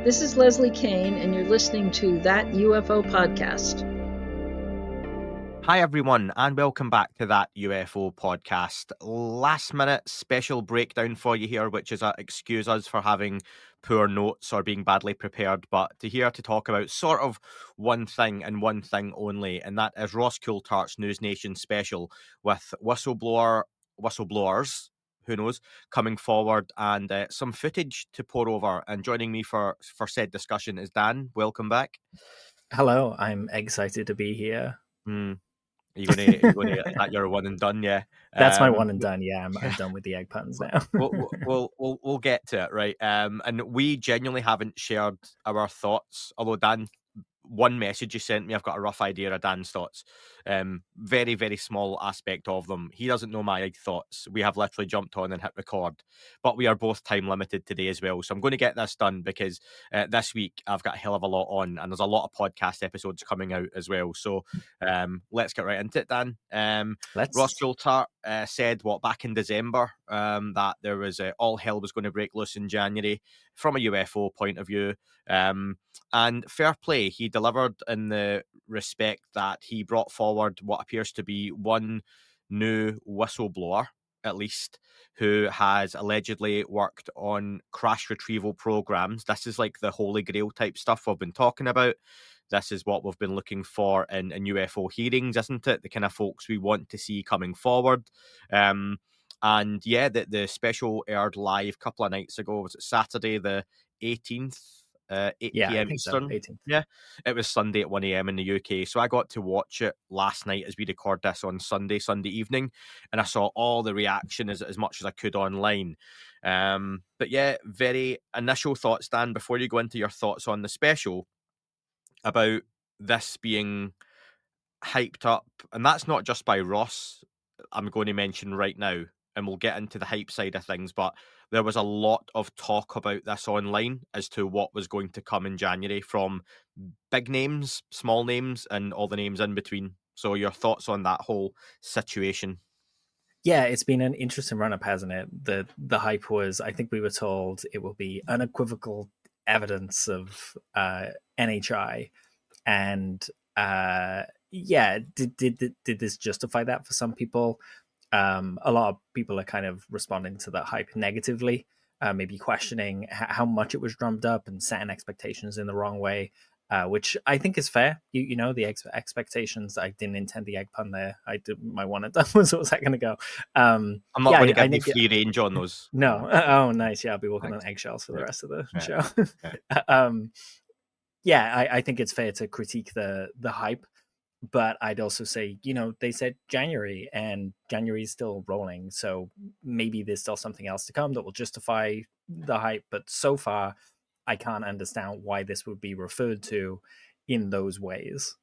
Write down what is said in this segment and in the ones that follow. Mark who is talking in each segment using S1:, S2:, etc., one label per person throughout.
S1: This is Leslie Kane, and you're listening to That UFO Podcast.
S2: Hi, everyone, and welcome back to That UFO Podcast. Last minute special breakdown for you here, which is excuse us for having poor notes or being badly prepared, but to talk about sort of one thing and one thing only, and that is Ross Coulthart's News Nation special with whistleblowers, who knows, coming forward, and some footage to pour over. And joining me for said discussion is Dan. Welcome back.
S3: Hello, I'm excited to be here.
S2: Are you gonna is that your one and done? Yeah,
S3: that's my one and done. Yeah, I'm done with the egg puns now.
S2: we'll get to it, right? And we genuinely haven't shared our thoughts. Although Dan, one message you sent me, I've got a rough idea of Dan's thoughts. Very, very small aspect of them. He doesn't know my thoughts. We have literally jumped on and hit record, but we are both time limited today as well. So I'm going to get this done because this week I've got a hell of a lot on, and there's a lot of podcast episodes coming out as well. So let's get right into it, Dan. Ross Coulthart said back in December that there was all hell was going to break loose in January from a UFO point of view. And fair play, he delivered in the respect that he brought forward what appears to be one new whistleblower, at least, who has allegedly worked on crash retrieval programs. This is like the Holy Grail type stuff we've been talking about. This is what we've been looking for in UFO hearings, isn't it? The kind of folks we want to see coming forward. And yeah, the special aired live a couple of nights ago. Was it Saturday the 18th? 8 p.m. Eastern. So, yeah, it was Sunday at 1 a.m. in the UK. So I got to watch it last night as we record this on Sunday evening, and I saw all the reaction as much as I could online. But yeah, very initial thoughts, Dan, before you go into your thoughts on the special about this being hyped up. And that's not just by Ross, I'm going to mention right now, and we'll get into the hype side of things, but there was a lot of talk about this online as to what was going to come in January from big names, small names, and all the names in between. So your thoughts on that whole situation?
S3: Yeah, it's been an interesting run-up, hasn't it? The hype was, I think we were told it will be unequivocal evidence of NHI. And yeah, did this justify that for some people? A lot of people are kind of responding to that hype negatively, maybe questioning how much it was drummed up and setting expectations in the wrong way, which I think is fair. You know, the expectations. I didn't intend the egg pun there. I did my one and done was that going to go.
S2: I'm not going to give you free range on those.
S3: No. Oh, nice. Yeah, I'll be walking on eggshells for the rest of the show. Yeah, I think it's fair to critique the hype. But I'd also say, you know, they said January, and January is still rolling. So maybe there's still something else to come that will justify the hype. But so far, I can't understand why this would be referred to in those ways.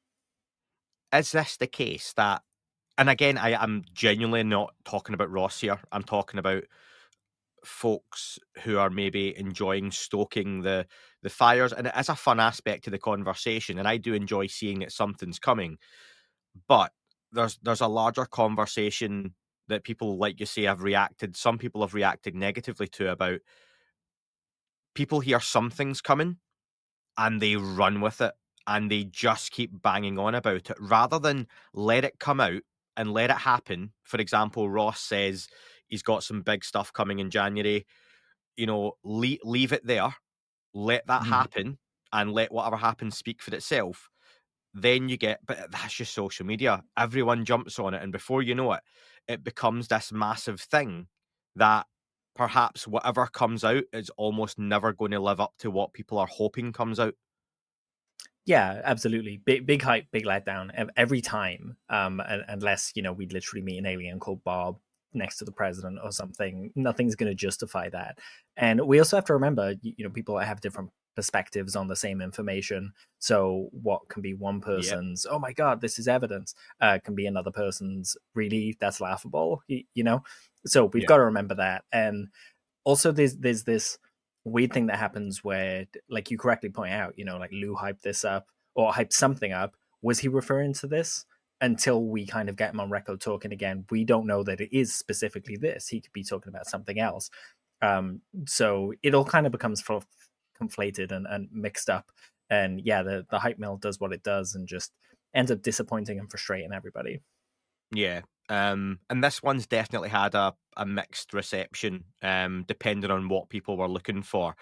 S2: Is this the case that, and again, I'm genuinely not talking about Ross here. I'm talking about folks who are maybe enjoying stoking the fires, and it is a fun aspect to the conversation, and I do enjoy seeing that something's coming, but there's a larger conversation that people, like you say, some people have reacted negatively to, about people hear something's coming and they run with it and they just keep banging on about it rather than let it come out and let it happen. For example, Ross says he's got some big stuff coming in January. You know, leave it there, let that happen, and let whatever happens speak for itself. Then you get, but that's just social media. Everyone jumps on it, and before you know it, it becomes this massive thing that perhaps whatever comes out is almost never going to live up to what people are hoping comes out.
S3: Yeah, absolutely. Big hype, big letdown every time. Unless, you know, we'd literally meet an alien called Bob next to the president or something. Nothing's going to justify that. And we also have to remember, you know, people have different perspectives on the same information. So what can be one person's, oh my God, this is evidence, can be another person's, really, that's laughable, you know? So we've got to remember that. And also there's this weird thing that happens where, like you correctly point out, you know, like Lou hyped this up or hyped something up. Was he referring to this? Until we kind of get him on record talking again, we don't know that it is specifically this. He could be talking about something else. So it all kind of becomes conflated and mixed up. And yeah, the hype mill does what it does and just ends up disappointing and frustrating everybody.
S2: Yeah. And this one's definitely had a mixed reception, depending on what people were looking for.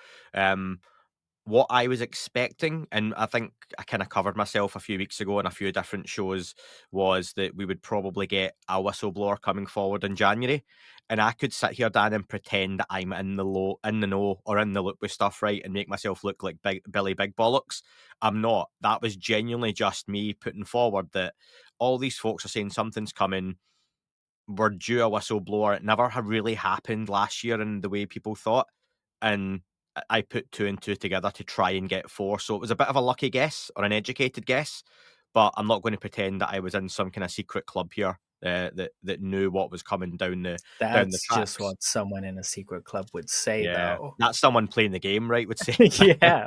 S2: What I was expecting, and I think I kind of covered myself a few weeks ago on a few different shows, was that we would probably get a whistleblower coming forward in January. And I could sit here, Dan, and pretend that I'm in the know, or in the loop with stuff, right, and make myself look like Billy Big Bollocks. I'm not. That was genuinely just me putting forward that all these folks are saying something's coming. We're due a whistleblower. It never really happened last year in the way people thought. And I put 2 and 2 together to try and get 4. So it was a bit of a lucky guess or an educated guess, but I'm not going to pretend that I was in some kind of secret club here that knew what was coming down the tracks.
S3: That's just what someone in a secret club would say, though.
S2: That's someone playing the game, right, would say.
S3: Yeah.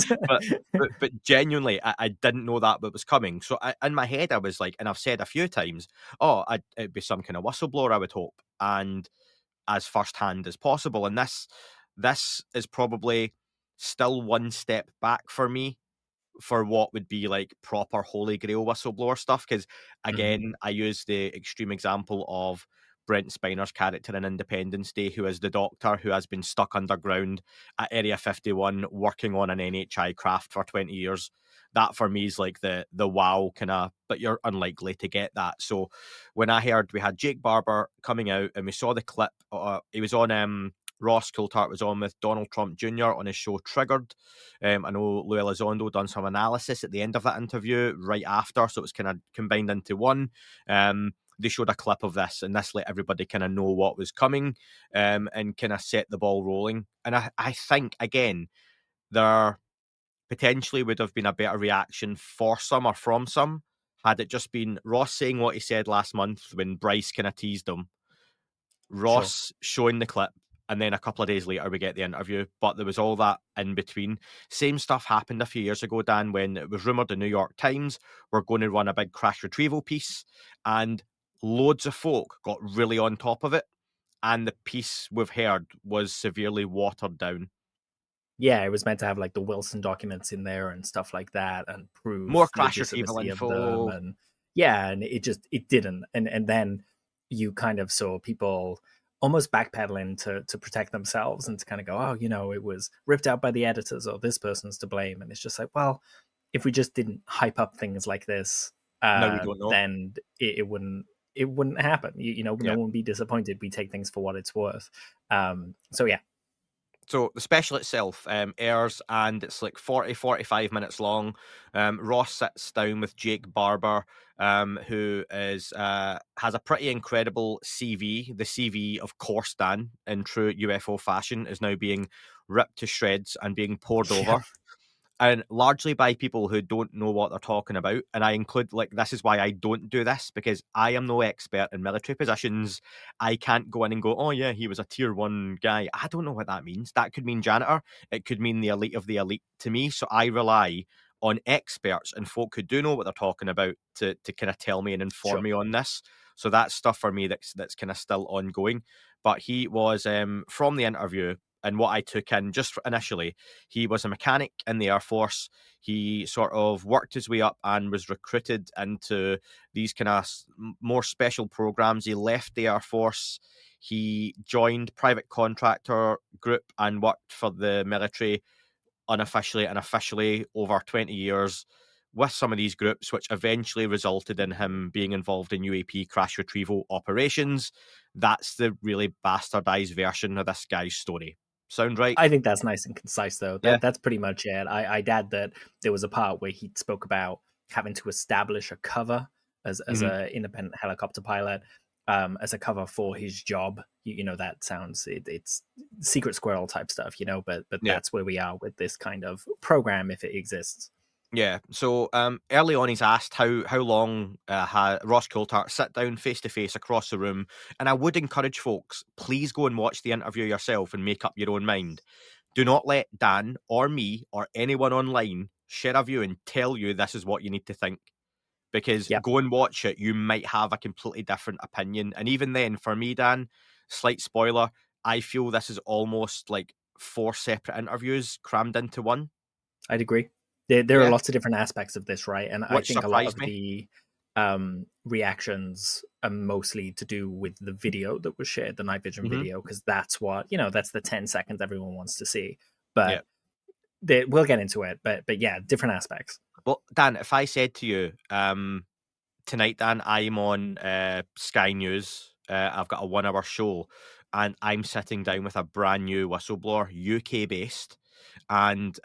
S2: but genuinely, I didn't know that was coming. So in my head, I was like, and I've said a few times, it'd be some kind of whistleblower, I would hope, and as firsthand as possible. And this is probably still one step back for me for what would be like proper holy grail whistleblower stuff. Because again, I use the extreme example of Brent Spiner's character in Independence Day, who is the doctor who has been stuck underground at Area 51 working on an NHI craft for 20 years. That for me is like the wow kind of, but you're unlikely to get that. So when I heard we had Jake Barber coming out and we saw the clip, he was on Ross Coulthart was on with Donald Trump Jr. on his show Triggered. I know Lou Elizondo done some analysis at the end of that interview right after, so it was kind of combined into one. They showed a clip of this, and this let everybody kind of know what was coming, and kind of set the ball rolling. And I think, again, there potentially would have been a better reaction for some or from some had it just been Ross saying what he said last month when Bryce kind of teased him, Ross showing the clip, and then a couple of days later we get the interview. But there was all that in between. Same stuff happened a few years ago, Dan, when it was rumoured the New York Times were going to run a big crash retrieval piece, and loads of folk got really on top of it, and the piece we've heard was severely watered down.
S3: Yeah, it was meant to have like the Wilson documents in there and stuff like that, and prove
S2: more crash retrieval info.
S3: And yeah, and it didn't. And then you kind of saw people almost backpedaling to protect themselves and to kind of go, oh, it was ripped out by the editors, or this person's to blame. And it's just like, well, if we just didn't hype up things like this,
S2: no, we don't know.
S3: then it wouldn't happen. No one would be disappointed. We take things for what it's worth. So yeah.
S2: So the special itself airs, and it's like 45 minutes long. Ross sits down with Jake Barber, who is has a pretty incredible CV. The CV, of course, Dan, in true UFO fashion, is now being ripped to shreds and being poured over. And largely by people who don't know what they're talking about. And I include, this is why I don't do this, because I am no expert in military positions. I can't go in and go, oh yeah, he was a tier 1 guy. I don't know what that means. That could mean janitor. It could mean the elite of the elite to me. So I rely on experts and folk who do know what they're talking about to kind of tell me and inform me on this. So that's stuff for me that's kind of still ongoing. But he was, from the interview, and what I took in just initially, he was a mechanic in the Air Force. He sort of worked his way up and was recruited into these kind of more special programs. He left the Air Force. He joined private contractor group and worked for the military unofficially and officially over 20 years with some of these groups, which eventually resulted in him being involved in UAP crash retrieval operations. That's the really bastardized version of this guy's story. Sound right?
S3: I think that's nice and concise, though. That's pretty much it. I'd add that there was a part where he spoke about having to establish a cover as an independent helicopter pilot, as a cover for his job. That sounds it's secret squirrel type stuff, but that's where we are with this kind of program, if it exists.
S2: Yeah. So early on, he's asked how long had Ross Coulthart sit down face to face across the room, and I would encourage folks, please go and watch the interview yourself and make up your own mind. Do not let Dan or me or anyone online share a view and tell you this is what you need to think, because go and watch it. You might have a completely different opinion, and even then, for me, Dan, slight spoiler, I feel this is almost like 4 separate interviews crammed into one.
S3: I'd agree. There are lots of different aspects of this, right? And I think a lot of the reactions are mostly to do with the video that was shared, the night vision video, because that's what, that's the 10 seconds everyone wants to see. But we'll get into it. But yeah, different aspects.
S2: Well, Dan, if I said to you tonight, Dan, I'm on Sky News. I've got a 1-hour show, and I'm sitting down with a brand new whistleblower, UK based, and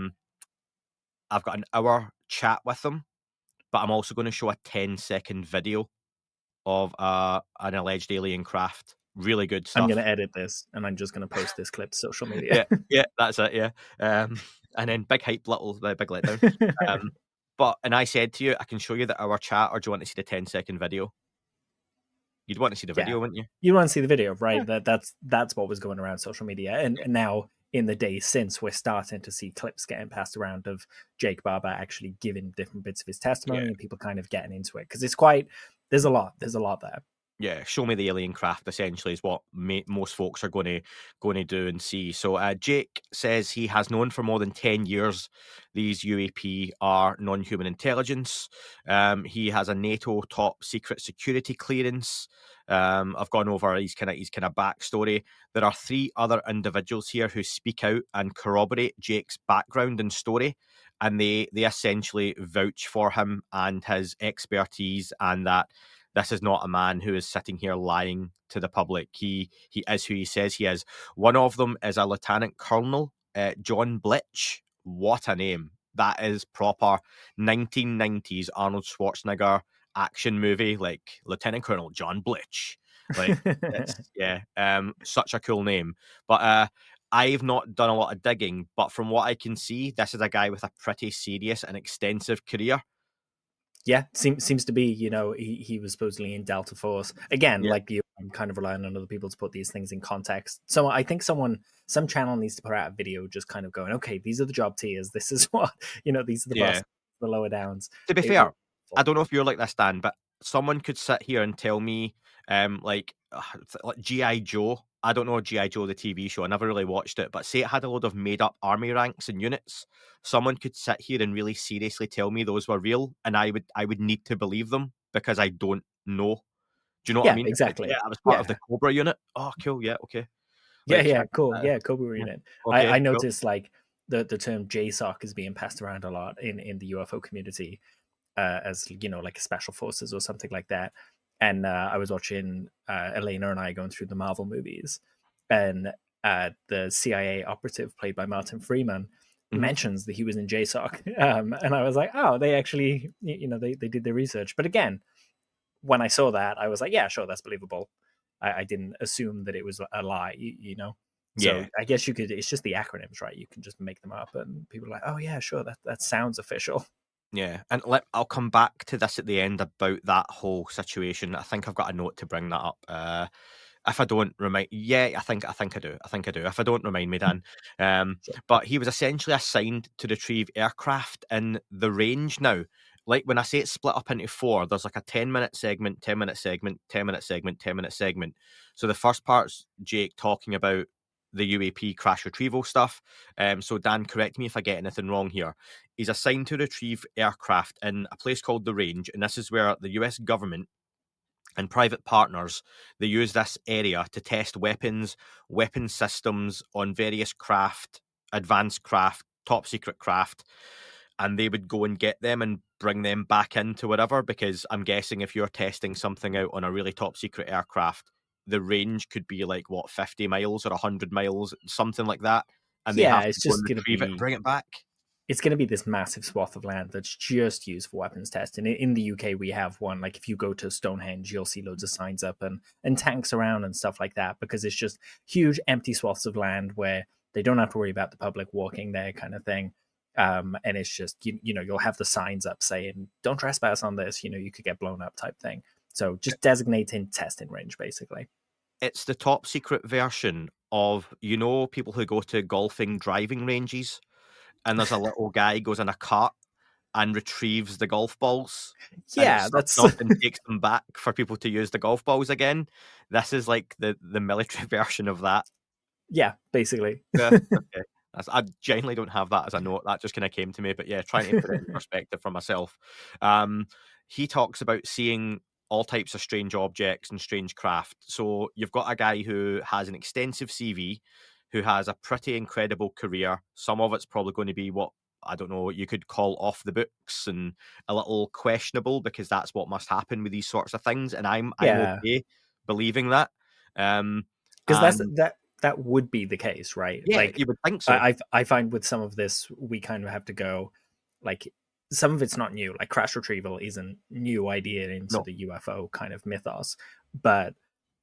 S2: I've got an hour chat with them, but I'm also going to show a 10-second video of an alleged alien craft. Really good stuff.
S3: I'm going to edit this, and I'm just going to post this clip to social media.
S2: yeah, that's it. Yeah, and then big hype, big letdown. And I said to you, I can show you the hour chat, or do you want to see the 10-second video? You'd want to see the video, wouldn't you?
S3: You want to see the video, right? Yeah. That's what was going around social media, and now in the days since, we're starting to see clips getting passed around of Jake Barber actually giving different bits of his testimony, and people kind of getting into it, because it's there's a lot there.
S2: Yeah, show me the alien craft, essentially, is what most folks are going to do and see. So Jake says he has known for more than 10 years these UAP are non-human intelligence. He has a NATO top secret security clearance. I've gone over his kind of backstory. There are 3 other individuals here who speak out and corroborate Jake's background and story, and they essentially vouch for him and his expertise, and that this is not a man who is sitting here lying to the public. He is who he says he is. One of them is a Lieutenant Colonel, John Blitch. What a name. That is proper 1990s Arnold Schwarzenegger action movie, like Lieutenant Colonel John Blitch. Like, such a cool name. But I've not done a lot of digging, but from what I can see, this is a guy with a pretty serious and extensive career.
S3: Yeah, seems to be, he was supposedly in Delta Force. Again, like you, I'm kind of relying on other people to put these things in context. So I think some channel needs to put out a video just kind of going, okay, these are the job tiers. This is what, these are the bosses, the lower downs.
S2: To be fair, I don't know if you're like this, Dan, but someone could sit here and tell me, like G.I. Joe. I don't know G.I. Joe, the TV show. I never really watched it, but say it had a load of made-up army ranks and units. Someone could sit here and really seriously tell me those were real, and I would need to believe them because I don't know. Do you know what I mean?
S3: Exactly.
S2: Like, I was part of the Cobra unit. Oh, cool. Yeah, okay.
S3: Cool. Cobra unit. Okay, I noticed like the term JSOC is being passed around a lot in the UFO community as like a special forces or something like that. And I was watching Elena and I going through the Marvel movies, and the CIA operative played by Martin Freeman mentions that he was in JSOC. And I was like, oh, they actually, they did their research. But again, when I saw that, I was like, yeah, sure, that's believable. I didn't assume that it was a lie, So I guess you could, it's just the acronyms, right? You can just make them up and people are like, oh yeah, sure, that sounds official.
S2: Yeah, and I'll come back to this at the end about that whole situation. I think I've got a note to bring that up. If I don't remind, I think I do. If I don't, remind me, Dan. But he was essentially assigned to retrieve aircraft in the range. Now, like when I say it's split up into 4, there's like a 10-minute segment, 10-minute segment, 10-minute segment, 10-minute segment. So the first part's Jake talking about the UAP crash retrieval stuff. So Dan, correct me if I get anything wrong here. He's assigned to retrieve aircraft in a place called The Range, and this is where the US government and private partners, they use this area to test weapon systems on various craft, advanced craft, top secret craft, and they would go and get them and bring them back into whatever, because I'm guessing if you're testing something out on a really top secret aircraft, the range could be like 50 miles or 100 miles, something like that, and they have
S3: it's
S2: to go
S3: just
S2: and retrieve it, bring it back.
S3: It's going to be this massive swath of land that's just used for weapons testing. In the UK, we have one. Like if you go to Stonehenge, you'll see loads of signs up and tanks around and stuff like that, because it's just huge empty swaths of land where they don't have to worry about the public walking there, kind of thing. And it's just you'll have the signs up saying "Don't trespass on this." You could get blown up, type thing. So just designating testing range, basically.
S2: It's the top secret version of people who go to golfing driving ranges. And there's a little guy goes in a cart and retrieves the golf balls.
S3: Yeah, that's
S2: and takes them back for people to use the golf balls again. This is like the military version of that.
S3: Yeah, basically.
S2: Yeah, okay. I genuinely don't have that as a note. That just kind of came to me. But yeah, trying to put it in perspective for myself. He talks about seeing all types of strange objects and strange craft. So you've got a guy who has an extensive CV, who has a pretty incredible career. Some of it's probably going to be what, I don't know, you could call off the books and a little questionable, because that's what must happen with these sorts of things. And I'm
S3: Yeah.
S2: okay believing that.
S3: Because
S2: And
S3: that would be the case, right?
S2: yeah,
S3: Like
S2: you would think so.
S3: I find with some of this, we kind of have to go, like, some of it's not new. Like crash retrieval isn't new idea into
S2: No.
S3: the UFO kind of mythos, but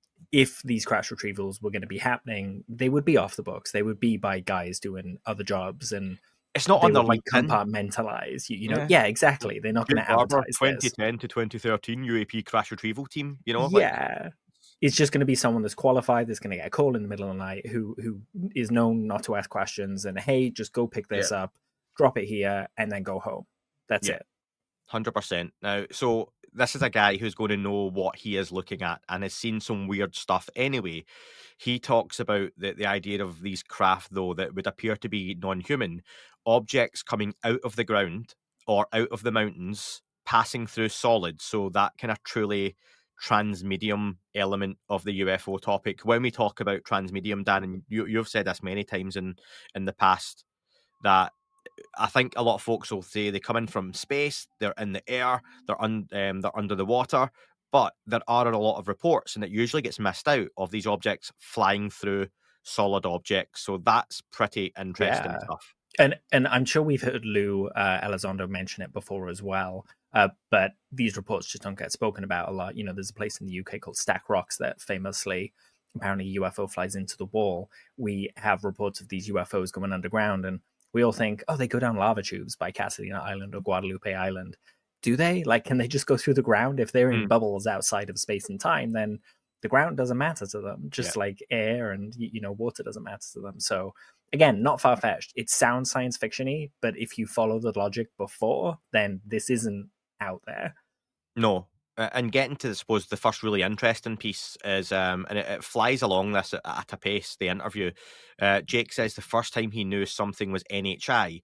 S3: if these crash retrievals were going to be happening, they would be off the books. They would be by guys doing other jobs, and
S2: It's not
S3: they
S2: on their
S3: would be
S2: LinkedIn.
S3: compartmentalized. You know, yeah, exactly. They're not going to advertise this.
S2: 2010 to 2013 UAP crash retrieval team. You know,
S3: Yeah. It's just going to be someone that's qualified, that's going to get a call in the middle of the night, who is known not to ask questions, and hey, just go pick this up, drop it here, and then go home. That's it.
S2: 100%. Now, so this is a guy who's going to know what he is looking at and has seen some weird stuff anyway. He talks about the idea of these craft, though, that would appear to be non-human objects coming out of the ground or out of the mountains, passing through solids. So that kind of truly transmedium element of the UFO topic. When we talk about transmedium, Dan, and you've said this many times in the past, that I think a lot of folks will say they come in from space, they're in the air, they're under the water, but there are a lot of reports, and it usually gets missed out, of these objects flying through solid objects. So that's pretty interesting stuff.
S3: And I'm sure we've heard Lou Elizondo mention it before as well. But these reports just don't get spoken about a lot. You know, there's a place in the UK called Stack Rocks that famously, apparently, UFO flies into the wall. We have reports of these UFOs going underground, and we all think, oh, they go down lava tubes by Catalina Island or Guadalupe Island. Do they? Like, can they just go through the ground? If they're in bubbles outside of space and time, then the ground doesn't matter to them, just like air and, you know, water doesn't matter to them. So again, not far-fetched. It sounds science fiction-y, but if you follow the logic before, then this isn't out there.
S2: No. And getting to, I suppose, the first really interesting piece is, and it flies along this at a pace, the interview. Jake says the first time he knew something was NHI,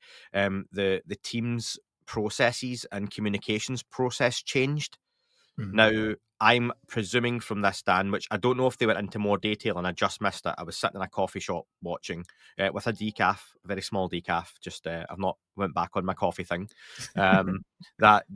S2: the team's processes and communications process changed.
S3: Mm-hmm.
S2: Now, I'm presuming from this, Dan, which I don't know if they went into more detail and I just missed it. I was sitting in a coffee shop watching with a decaf, a very small decaf. Just I've not went back on my coffee thing. That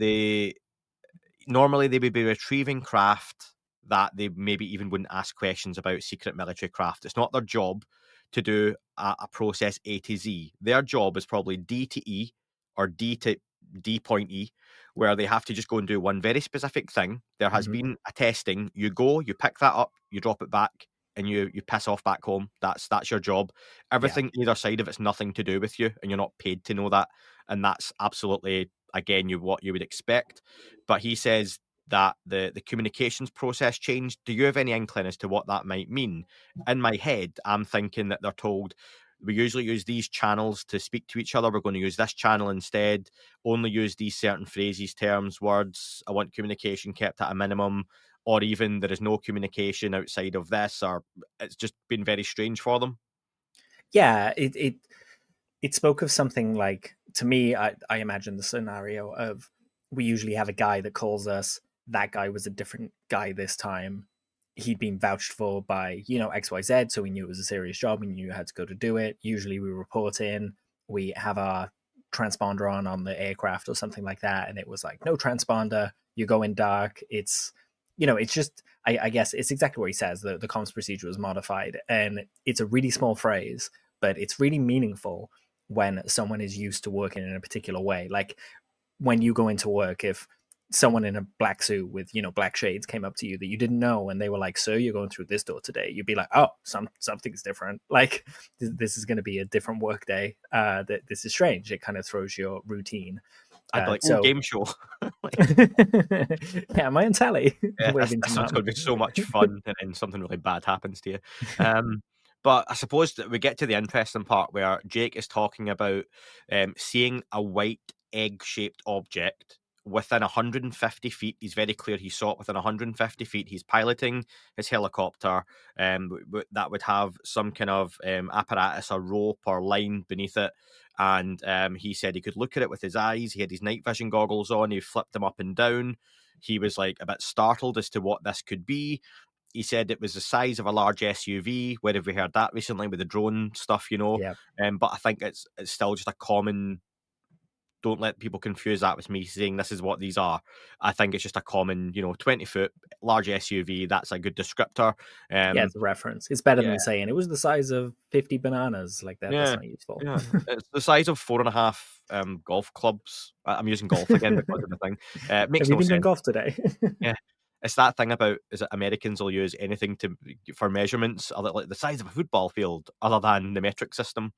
S2: normally they would be retrieving craft that they maybe even wouldn't ask questions about, secret military craft. It's not their job to do a process A to Z. Their job is probably D to E or D to D point E, where they have to just go and do one very specific thing. There has been a testing. You go, you pick that up, you drop it back, and you piss off back home. That's your job. Everything either side of it's nothing to do with you, and you're not paid to know that. And that's absolutely, again, what you would expect. But he says that the communications process changed. Do you have any inkling as to what that might mean? In my head, I'm thinking that they're told, we usually use these channels to speak to each other. We're going to use this channel instead. Only use these certain phrases, terms, words. I want communication kept at a minimum, or even there is no communication outside of this, or it's just been very strange for them.
S3: Yeah, it spoke of something like, to me, I imagine the scenario of, we usually have a guy that calls us. That guy was a different guy this time. He'd been vouched for by, you know, XYZ, so we knew it was a serious job. We knew you had to go to do it. Usually we report in, we have our transponder on the aircraft or something like that, and it was like, no transponder, you go in dark. It's, you know, it's just, I guess it's exactly what he says. The comms procedure was modified, and it's a really small phrase, but it's really meaningful when someone is used to working in a particular way. Like when you go into work, if someone in a black suit with, you know, black shades came up to you that you didn't know, and they were like, sir, you're going through this door today, you'd be like, oh, something's different. Like this is going to be a different work day. That this is strange. It kind of throws your routine.
S2: I'd be like, game show.
S3: Yeah, am I on tally?
S2: Yeah, that's going to be so much fun, and then something really bad happens to you. But I suppose that we get to the interesting part where Jake is talking about seeing a white egg-shaped object within 150 feet. He's very clear he saw it within 150 feet. He's piloting his helicopter that would have some kind of apparatus, a rope or line beneath it. And he said he could look at it with his eyes. He had his night vision goggles on. He flipped them up and down. He was like a bit startled as to what this could be. He said it was the size of a large SUV. Where have we heard that recently with the drone stuff, you know?
S3: Yeah.
S2: But I think it's still just a common... Don't let people confuse that with me saying this is what these are. I think it's just a common, 20-foot large SUV. That's a good descriptor.
S3: Yeah, it's a reference. It's better than saying it was the size of 50 bananas. Like that. That's not useful.
S2: Yeah. It's the size of 4.5 golf clubs. I'm using golf again because of the thing. Makes
S3: Have you
S2: no
S3: been
S2: sense.
S3: doing golf today?
S2: Yeah. It's that thing about, is it Americans will use anything for measurements, like the size of a football field, other than the metric system.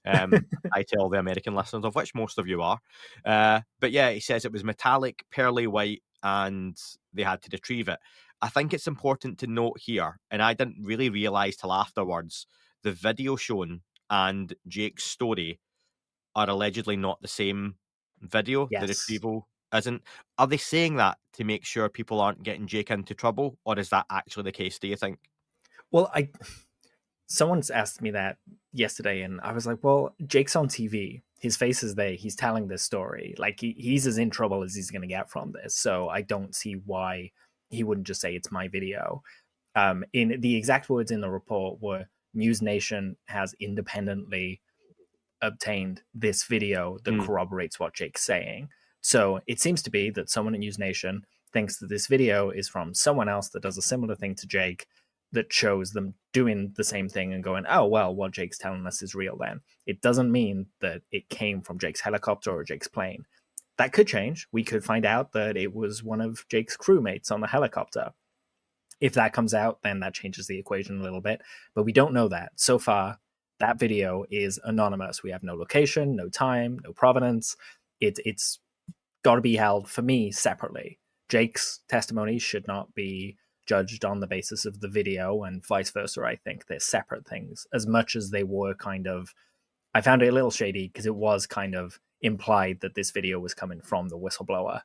S2: I tell the American listeners, of which most of you are. But yeah, he says it was metallic, pearly white, and they had to retrieve it. I think it's important to note here, and I didn't really realise till afterwards, the video shown and Jake's story are allegedly not the same video.
S3: Yes.
S2: The retrieval isn't. Are they saying that to make sure people aren't getting Jake into trouble, or is that actually the case, do you think?
S3: Well, someone's asked me that yesterday, and I was like, well, Jake's on TV. His face is there. He's telling this story. Like, he's as in trouble as he's going to get from this. So I don't see why he wouldn't just say it's my video. In the exact words in the report were, News Nation has independently obtained this video that corroborates what Jake's saying. So it seems to be that someone at News Nation thinks that this video is from someone else that does a similar thing to Jake, that shows them doing the same thing and going, oh, well, what Jake's telling us is real then. It doesn't mean that it came from Jake's helicopter or Jake's plane. That could change. We could find out that it was one of Jake's crewmates on the helicopter. If that comes out, then that changes the equation a little bit. But we don't know that. So far, that video is anonymous. We have no location, no time, no provenance. It's got to be held, for me, separately. Jake's testimony should not be judged on the basis of the video, and vice versa. I think they're separate things, as much as they were kind of... I found it a little shady because it was kind of implied that this video was coming from the whistleblower,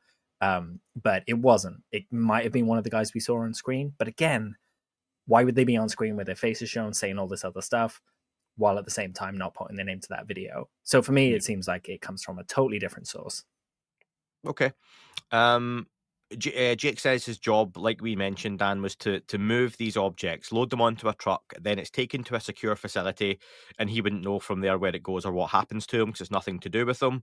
S3: but it wasn't. It might have been one of the guys we saw on screen, but again, why would they be on screen with their faces shown saying all this other stuff while at the same time not putting their name to that video? So for me, it seems like it comes from a totally different source.
S2: Okay. Jake says his job, like we mentioned, Dan, was to move these objects, load them onto a truck, then it's taken to a secure facility, and he wouldn't know from there where it goes or what happens to him because it's nothing to do with them.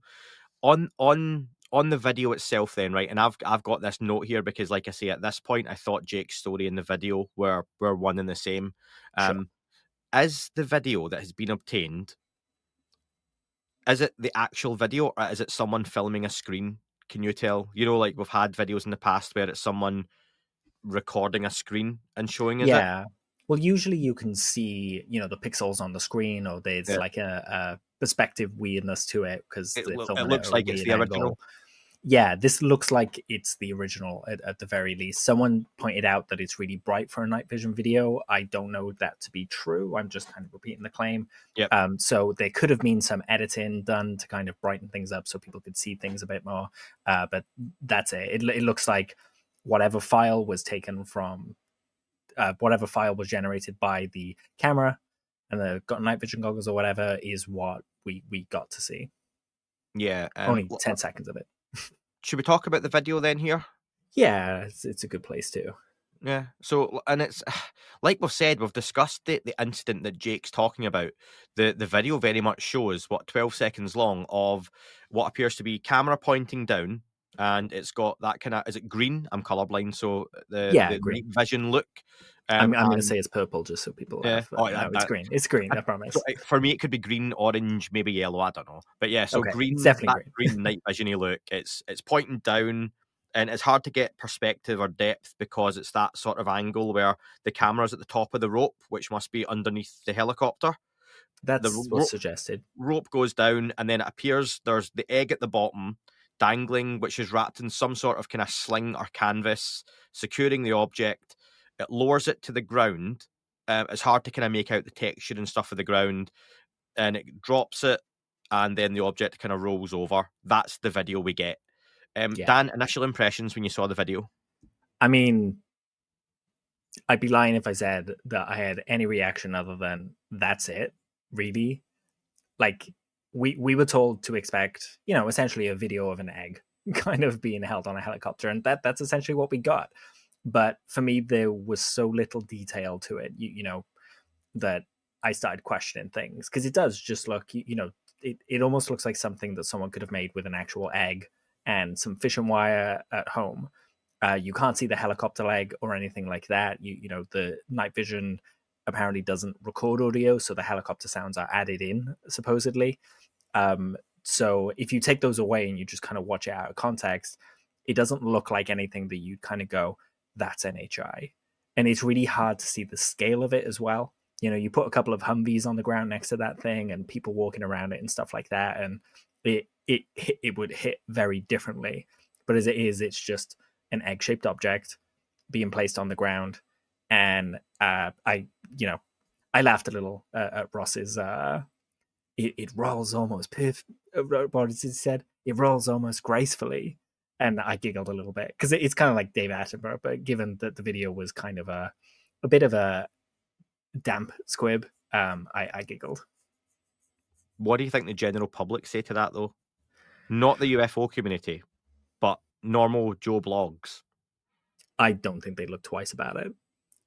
S2: On the video itself, then, right? And I've got this note here because, like I say, at this point, I thought Jake's story and the video were one and the same.
S3: Sure.
S2: Is the video that has been obtained, is it the actual video or is it someone filming a screen? Can you tell? Like we've had videos in the past where it's someone recording a screen and showing it.
S3: Yeah. Well, usually you can see, the pixels on the screen, or there's like a perspective weirdness to it because
S2: it looks like it's the original.
S3: Yeah, this looks like it's the original at the very least. Someone pointed out that it's really bright for a night vision video. I don't know that to be true. I'm just kind of repeating the claim.
S2: Yep.
S3: So there could have been some editing done to kind of brighten things up so people could see things a bit more. But that's it. It looks like whatever file was taken from, whatever file was generated by the camera and the night vision goggles or whatever is what we got to see.
S2: Yeah.
S3: Only 10 seconds of it.
S2: Should we talk about the video then here?
S3: Yeah, it's a good place too.
S2: Yeah. So, and it's like we've said, we've discussed the incident that Jake's talking about. The video very much shows 12 seconds long of what appears to be camera pointing down, and it's got that kind of, is it green? I'm colorblind, so the
S3: green
S2: night vision look.
S3: I'm going to say it's purple just so people have. It's green. It's green, I promise.
S2: For me, it could be green, orange, maybe yellow, I don't know. But yeah, so green,
S3: it's definitely
S2: green night vision-y look. It's pointing down, and it's hard to get perspective or depth because it's that sort of angle where the camera's at the top of the rope, which must be underneath the helicopter.
S3: That's what's suggested.
S2: Rope goes down, and then it appears there's the egg at the bottom, dangling, which is wrapped in some sort of kind of sling or canvas, securing the object. It lowers it to the ground. It's hard to kind of make out the texture and stuff of the ground. And it drops it, and then the object kind of rolls over. That's the video we get. Dan, initial impressions when you saw the video?
S3: I mean, I'd be lying if I said that I had any reaction other than that's it, really. Like, we were told to expect, essentially a video of an egg kind of being held on a helicopter, and that's essentially what we got. But for me, there was so little detail to it, that I started questioning things, because it does just look, it almost looks like something that someone could have made with an actual egg and some fishing wire at home. You can't see the helicopter leg or anything like that. The night vision apparently doesn't record audio, so the helicopter sounds are added in, supposedly. So if you take those away and you just kind of watch it out of context, it doesn't look like anything that you'd kind of go, that's NHI. And it's really hard to see the scale of it as well. You put a couple of Humvees on the ground next to that thing and people walking around it and stuff like that, and it would hit very differently. But as it is, it's just an egg-shaped object being placed on the ground. And I laughed a little at Ross's it rolls almost what he said, it rolls almost gracefully, and I giggled a little bit, because it's kind of like Dave Attenborough, but given that the video was kind of a bit of a damp squib, I giggled.
S2: What do you think the general public say to that, though? Not the UFO community, but normal Joe blogs.
S3: I don't think they look twice about it.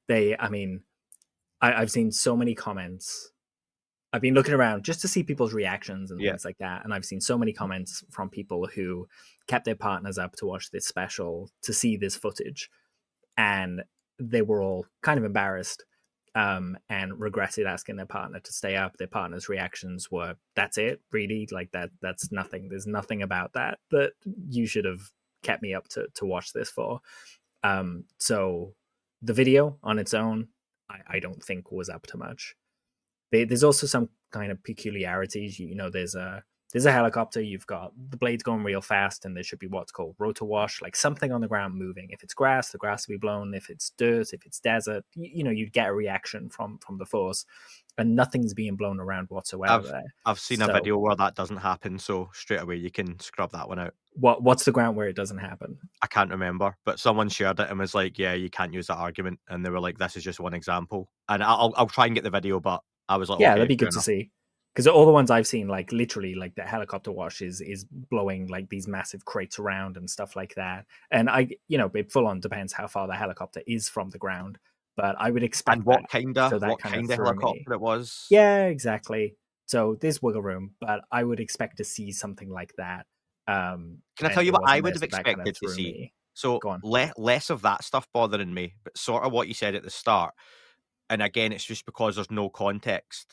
S3: I've seen so many comments. I've been looking around just to see people's reactions and things like that, and I've seen so many comments from people who kept their partners up to watch this special, to see this footage, and they were all kind of embarrassed and regretted asking their partner to stay up. Their partner's reactions were, that's it, really? Like, that's nothing. There's nothing about that you should have kept me up to watch this for. So the video on its own, I don't think was up to much. There's also some kind of peculiarities. There's a helicopter, you've got the blades going real fast, and there should be what's called rotor wash, like something on the ground moving. If it's grass, the grass will be blown. If it's dirt, if it's desert, you'd get a reaction from the force, and nothing's being blown around whatsoever.
S2: I've seen a video where that doesn't happen, so straight away you can scrub that one out.
S3: What's the ground where it doesn't happen?
S2: I can't remember, but someone shared it and was like, yeah, you can't use that argument, and they were like, this is just one example. And I'll try and get the video, but I was like,
S3: yeah,
S2: okay,
S3: that'd be good to see. Because all the ones I've seen, like literally, like the helicopter wash is blowing like these massive crates around and stuff like that. And it full on depends how far the helicopter is from the ground. But I would expect.
S2: And what kind of helicopter it was?
S3: Yeah, exactly. So there's wiggle room, but I would expect to see something like that.
S2: Can I tell you what I would have expected to see? So less of that stuff bothering me, but sort of what you said at the start. And again, it's just because there's no context.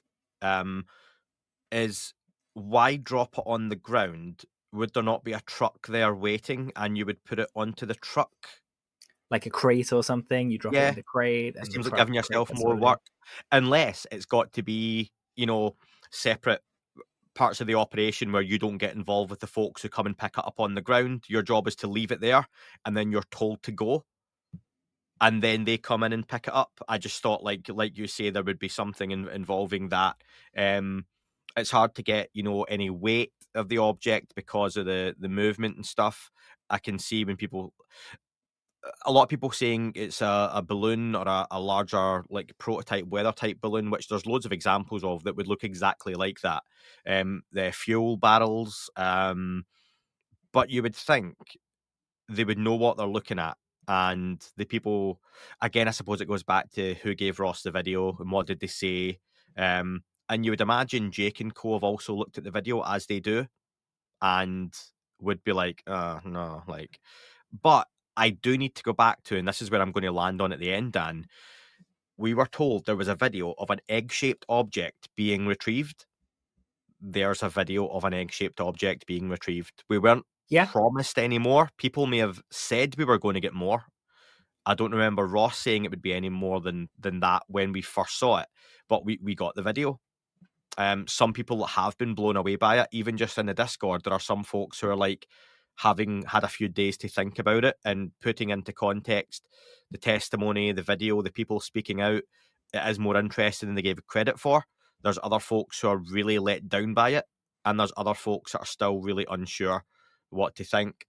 S2: Is why drop it on the ground? Would there not be a truck there waiting, and you would put it onto the truck?
S3: Like a crate or something, you drop it in the crate.
S2: It seems like giving yourself more work. Unless it's got to be, separate parts of the operation where you don't get involved with the folks who come and pick it up on the ground. Your job is to leave it there, and then you're told to go. And then they come in and pick it up. I just thought, like you say, there would be something involving that. It's hard to get, any weight of the object because of the movement and stuff. I can see when a lot of people saying it's a balloon or a larger, like, prototype weather type balloon, which there's loads of examples of that would look exactly like that. The fuel barrels, but you would think they would know what they're looking at. And the people, again, I suppose it goes back to who gave Ross the video and what did they say. And you would imagine Jake and Co have also looked at the video, as they do, and would be like, no, like. But I do need to go back to, and this is where I'm going to land on at the end, Dan. We were told there was a video of an egg-shaped object being retrieved. There's a video of an egg-shaped object being retrieved. We weren't promised any more. People may have said we were going to get more. I don't remember Ross saying it would be any more than that when we first saw it, but we got the video. Some people have been blown away by it. Even just in the Discord, there are some folks who are like, having had a few days to think about it and putting into context the testimony, the video, the people speaking out, it is more interesting than they gave credit for. There's other folks who are really let down by it, and there's other folks that are still really unsure. what to think.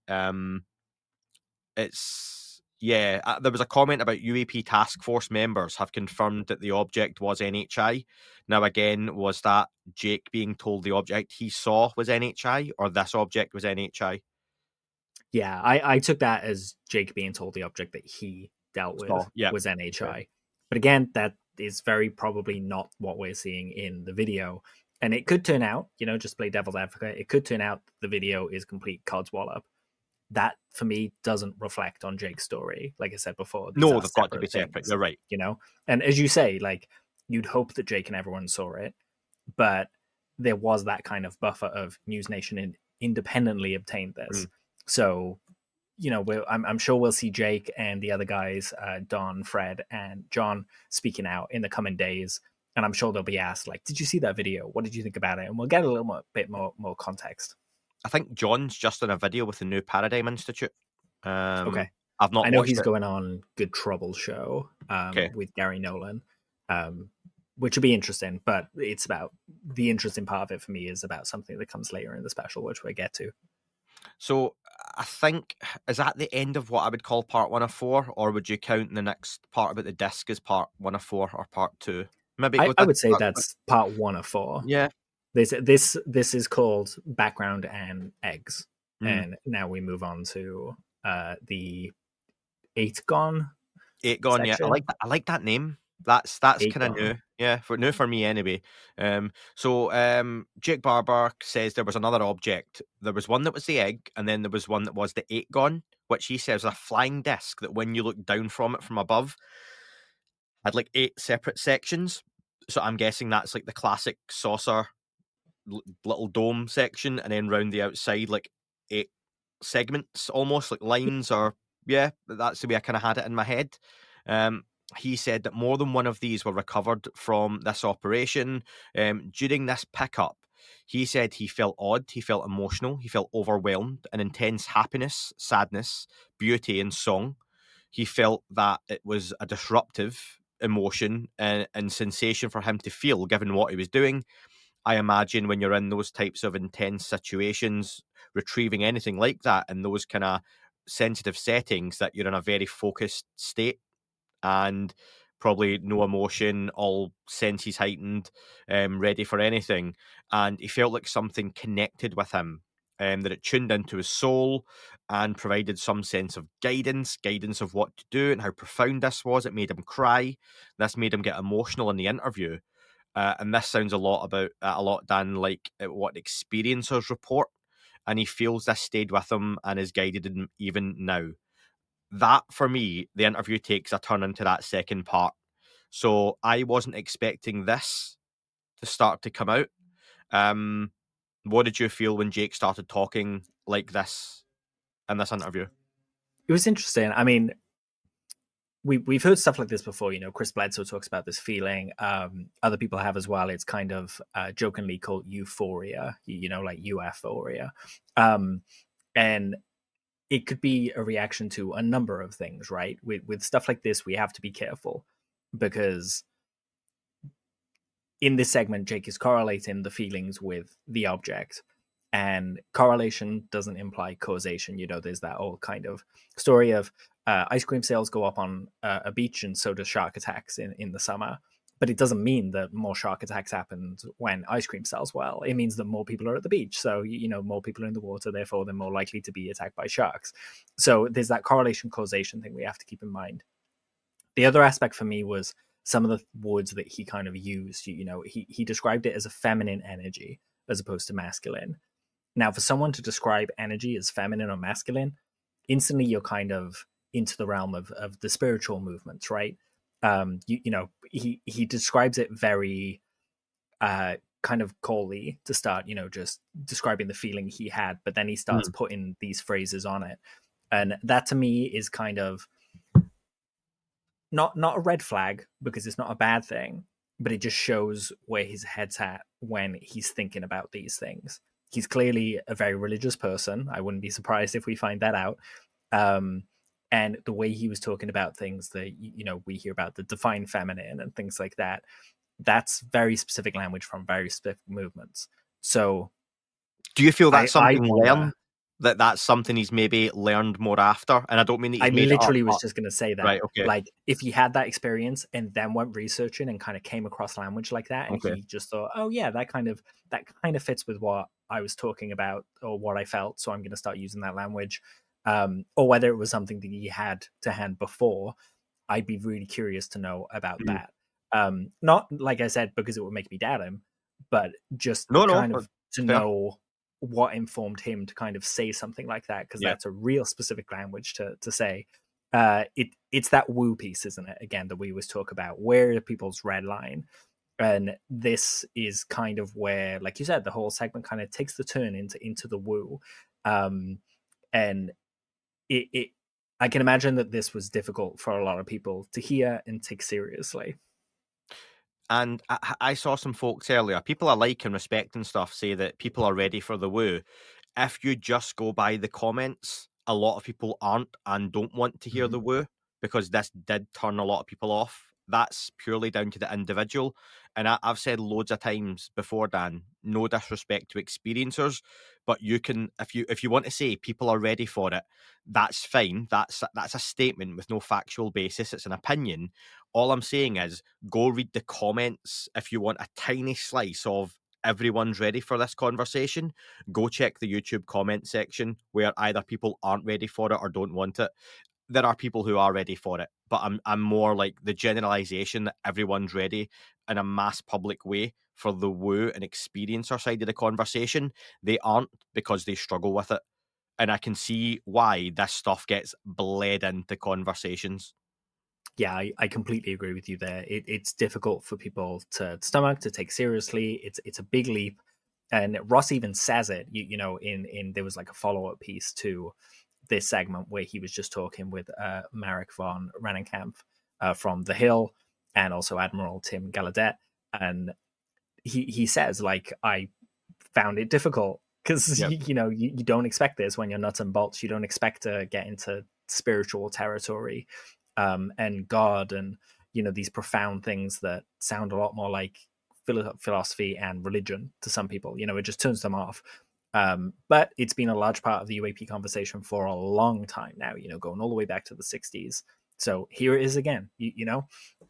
S2: There was a comment about UAP task force members have confirmed that the object was NHI. Now, again, was that Jake being told the object he saw was NHI, or this object was NHI?
S3: Yeah, I took that as Jake being told the object that he dealt with was NHI. Okay. But again, that is very probably not what we're seeing in the video. And it could turn out, just play devil's advocate, it could turn out the video is complete codswallop. That, for me, doesn't reflect on Jake's story. Like I said before.
S2: No, they've got to be separate. You're right.
S3: And as you say, like, you'd hope that Jake and everyone saw it. But there was that kind of buffer of News Nation independently obtained this. So, I'm sure we'll see Jake and the other guys, Don, Fred, and John, speaking out in the coming days. And I'm sure they'll be asked, like, did you see that video? What did you think about it? And we'll get a little bit more context.
S2: I think John's just on a video with the New Paradigm Institute.
S3: Okay.
S2: I've not.
S3: I know he's going on Good Trouble show with Gary Nolan, which will be interesting. But it's about the interesting part of it for me is about something that comes later in the special, which we'll get to.
S2: So I think, is that the end of what I would call part 1 of 4, or would you count the next part about the disc as part 1 of 4 or part 2?
S3: Maybe I would say that's part 1 of 4.
S2: Yeah.
S3: This is called Background and Eggs, and now we move on to the 8 Gone.
S2: 8 Gone, section. Yeah, I like that name. That's kind of new, yeah, new for me anyway. So Jake Barber says there was another object. There was one that was the egg, and then there was one that was the 8 Gone, which he says was a flying disc that when you look down from it from above had like 8 separate sections. So I'm guessing that's like the classic saucer little dome section, and then round the outside like 8 segments, almost like lines, or that's the way I kind of had it in my head. He said that more than one of these were recovered from this operation. During this pickup, he said he felt odd, he felt emotional, he felt overwhelmed, an intense happiness, sadness, beauty, and song. He felt that it was a disruptive emotion and sensation for him to feel, given what he was doing. I imagine when you're in those types of intense situations, retrieving anything like that in those kind of sensitive settings, that you're in a very focused state and probably no emotion, all senses heightened, ready for anything. And he felt like something connected with him, that it tuned into his soul and provided some sense of guidance of what to do and how profound this was. It made him cry. This made him get emotional in the interview. And this sounds a lot, Dan, like what experiencers report. And he feels this stayed with him and is guided him even now. That, for me, the interview takes a turn into that second part. So I wasn't expecting this to start to come out. What did you feel when Jake started talking like this in this interview?
S3: It was interesting. I mean, we've heard stuff like this before. Chris Bledsoe talks about this feeling. Other people have as well. It's kind of jokingly called euphoria, like euphoria. And it could be a reaction to a number of things, right? With stuff like this, we have to be careful because in this segment, Jake is correlating the feelings with the object. And correlation doesn't imply causation. There's that old kind of story of ice cream sales go up on a beach, and so does shark attacks in the summer. But it doesn't mean that more shark attacks happened when ice cream sells well. It means that more people are at the beach. So, more people are in the water, therefore they're more likely to be attacked by sharks. So there's that correlation causation thing we have to keep in mind. The other aspect for me was some of the words that he kind of used. He described it as a feminine energy as opposed to masculine. Now, for someone to describe energy as feminine or masculine, instantly you're kind of into the realm of the spiritual movements, right? He describes it very kind of coldly to start, just describing the feeling he had, but then he starts putting these phrases on it. And that to me is kind of not a red flag, because it's not a bad thing, but it just shows where his head's at when he's thinking about these things. He's clearly a very religious person. I wouldn't be surprised if we find that out. And the way he was talking about things that, we hear about the divine feminine and things like that, that's very specific language from very specific movements. So
S2: do you feel that's something learned? that's something he's maybe learned more after? And I don't mean that he's
S3: I
S2: made it up.
S3: literally was just going to say that.
S2: Right, okay.
S3: Like, if he had that experience and then went researching and kind of came across language like that, and
S2: Okay.
S3: he just thought, oh yeah, that kind of fits with what I was talking about or what I felt, so I'm going to start using that language. Or whether it was something that he had to hand before, I'd be really curious to know about that. Not, like I said, because it would make me doubt him, but just kind of to know what informed him to kind of say something like that, because that's a real specific language to say. It's that woo piece, isn't it? Again, that we always talk about. Where are people's red line? And this is kind of where, like you said, the whole segment kind of takes the turn into the woo. And it I can imagine that this was difficult for a lot of people to hear and take seriously.
S2: And I saw some folks earlier, people I like and respect and stuff, say that people are ready for the woo. If you just go by the comments, a lot of people aren't and don't want to hear the woo, because this did turn a lot of people off. That's purely down to the individual. And I've said loads of times before, Dan, no disrespect to experiencers, but you can, if you want to say people are ready for it, that's fine. That's a statement with no factual basis. It's an opinion. All I'm saying is go read the comments if you want a tiny slice of everyone's ready for this conversation. Go check the YouTube comment section where either people aren't ready for it or don't want it. There are people who are ready for it, but I'm more like the generalization that everyone's ready in a mass public way for the woo and experiencer side of the conversation. They aren't, because they struggle with it. And I can see why this stuff gets bled into conversations.
S3: Yeah, I completely agree with you there. It's difficult for people to stomach, to take seriously. It's a big leap. And Ross even says it, you know, in there was like a follow-up piece to this segment where he was just talking with Marek von Rennenkampf from The Hill, and also Admiral Tim Gallaudet. And he says, like, I found it difficult because, you know, you don't expect this when you're nuts and bolts. You don't expect to get into spiritual territory and God and, you know, these profound things that sound a lot more like philosophy and religion to some people. You know, it just turns them off. But it's been a large part of the UAP conversation for a long time now, you know, going all the way back to the 60s. So here it is again, you know.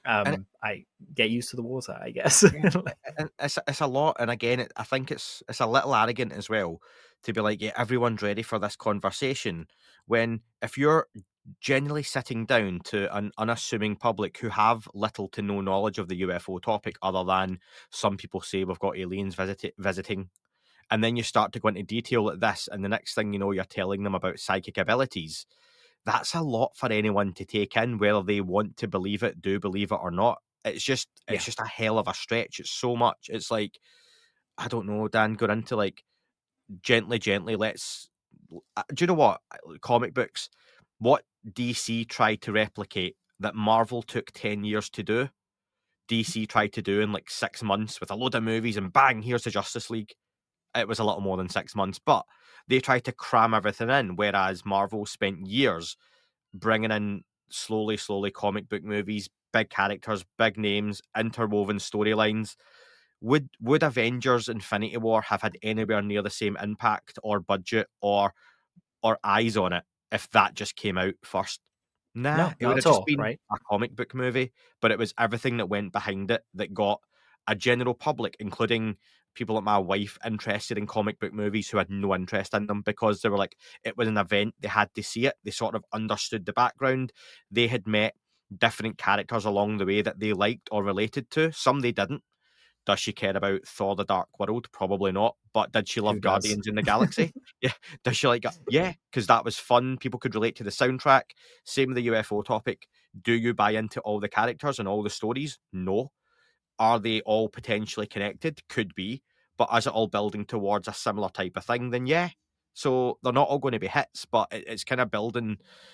S3: I get used to the water, I guess.
S2: And it's a lot. And again, I think it's a little arrogant as well to be like, yeah, everyone's ready for this conversation. When if you're generally sitting down to an unassuming public who have little to no knowledge of the UFO topic, other than some people say we've got aliens visiting, and then you start to go into detail like this, and the next thing you know, you're telling them about psychic abilities. That's a lot for anyone to take in, whether they want to believe it, do believe it or not. It's just a hell of a stretch. It's so much. It's like, I don't know, Dan, going into like gently, let's. Do you know what? Comic books, what DC tried to replicate that Marvel took 10 years to do, DC tried to do in like 6 months with a load of movies, and bang, here's the Justice League. It was a little more than 6 months, but they tried to cram everything in, whereas Marvel spent years bringing in slowly comic book movies, big characters, big names, interwoven storylines. Would Avengers Infinity War have had anywhere near the same impact or budget or eyes on it if that just came out first? Nah,
S3: No,
S2: it would have
S3: not at
S2: just
S3: all,
S2: been
S3: right?
S2: a comic book movie, but it was everything that went behind it that got a general public, including people like my wife, interested in comic book movies who had no interest in them, because they were like, it was an event, they had to see it, they sort of understood the background, they had met different characters along the way that they liked or related to. Some they didn't. Does she care about Thor: The Dark World? Probably not. But did she love Guardians in the Galaxy? Yeah. Does she like? Yeah, because that was fun. People could relate to the soundtrack. Same with the UFO topic. Do you buy into all the characters and all the stories? No. Are they all potentially connected? Could be. But is it all building towards a similar type of thing? Then yeah. So they're not all going to be hits, but it's kind of building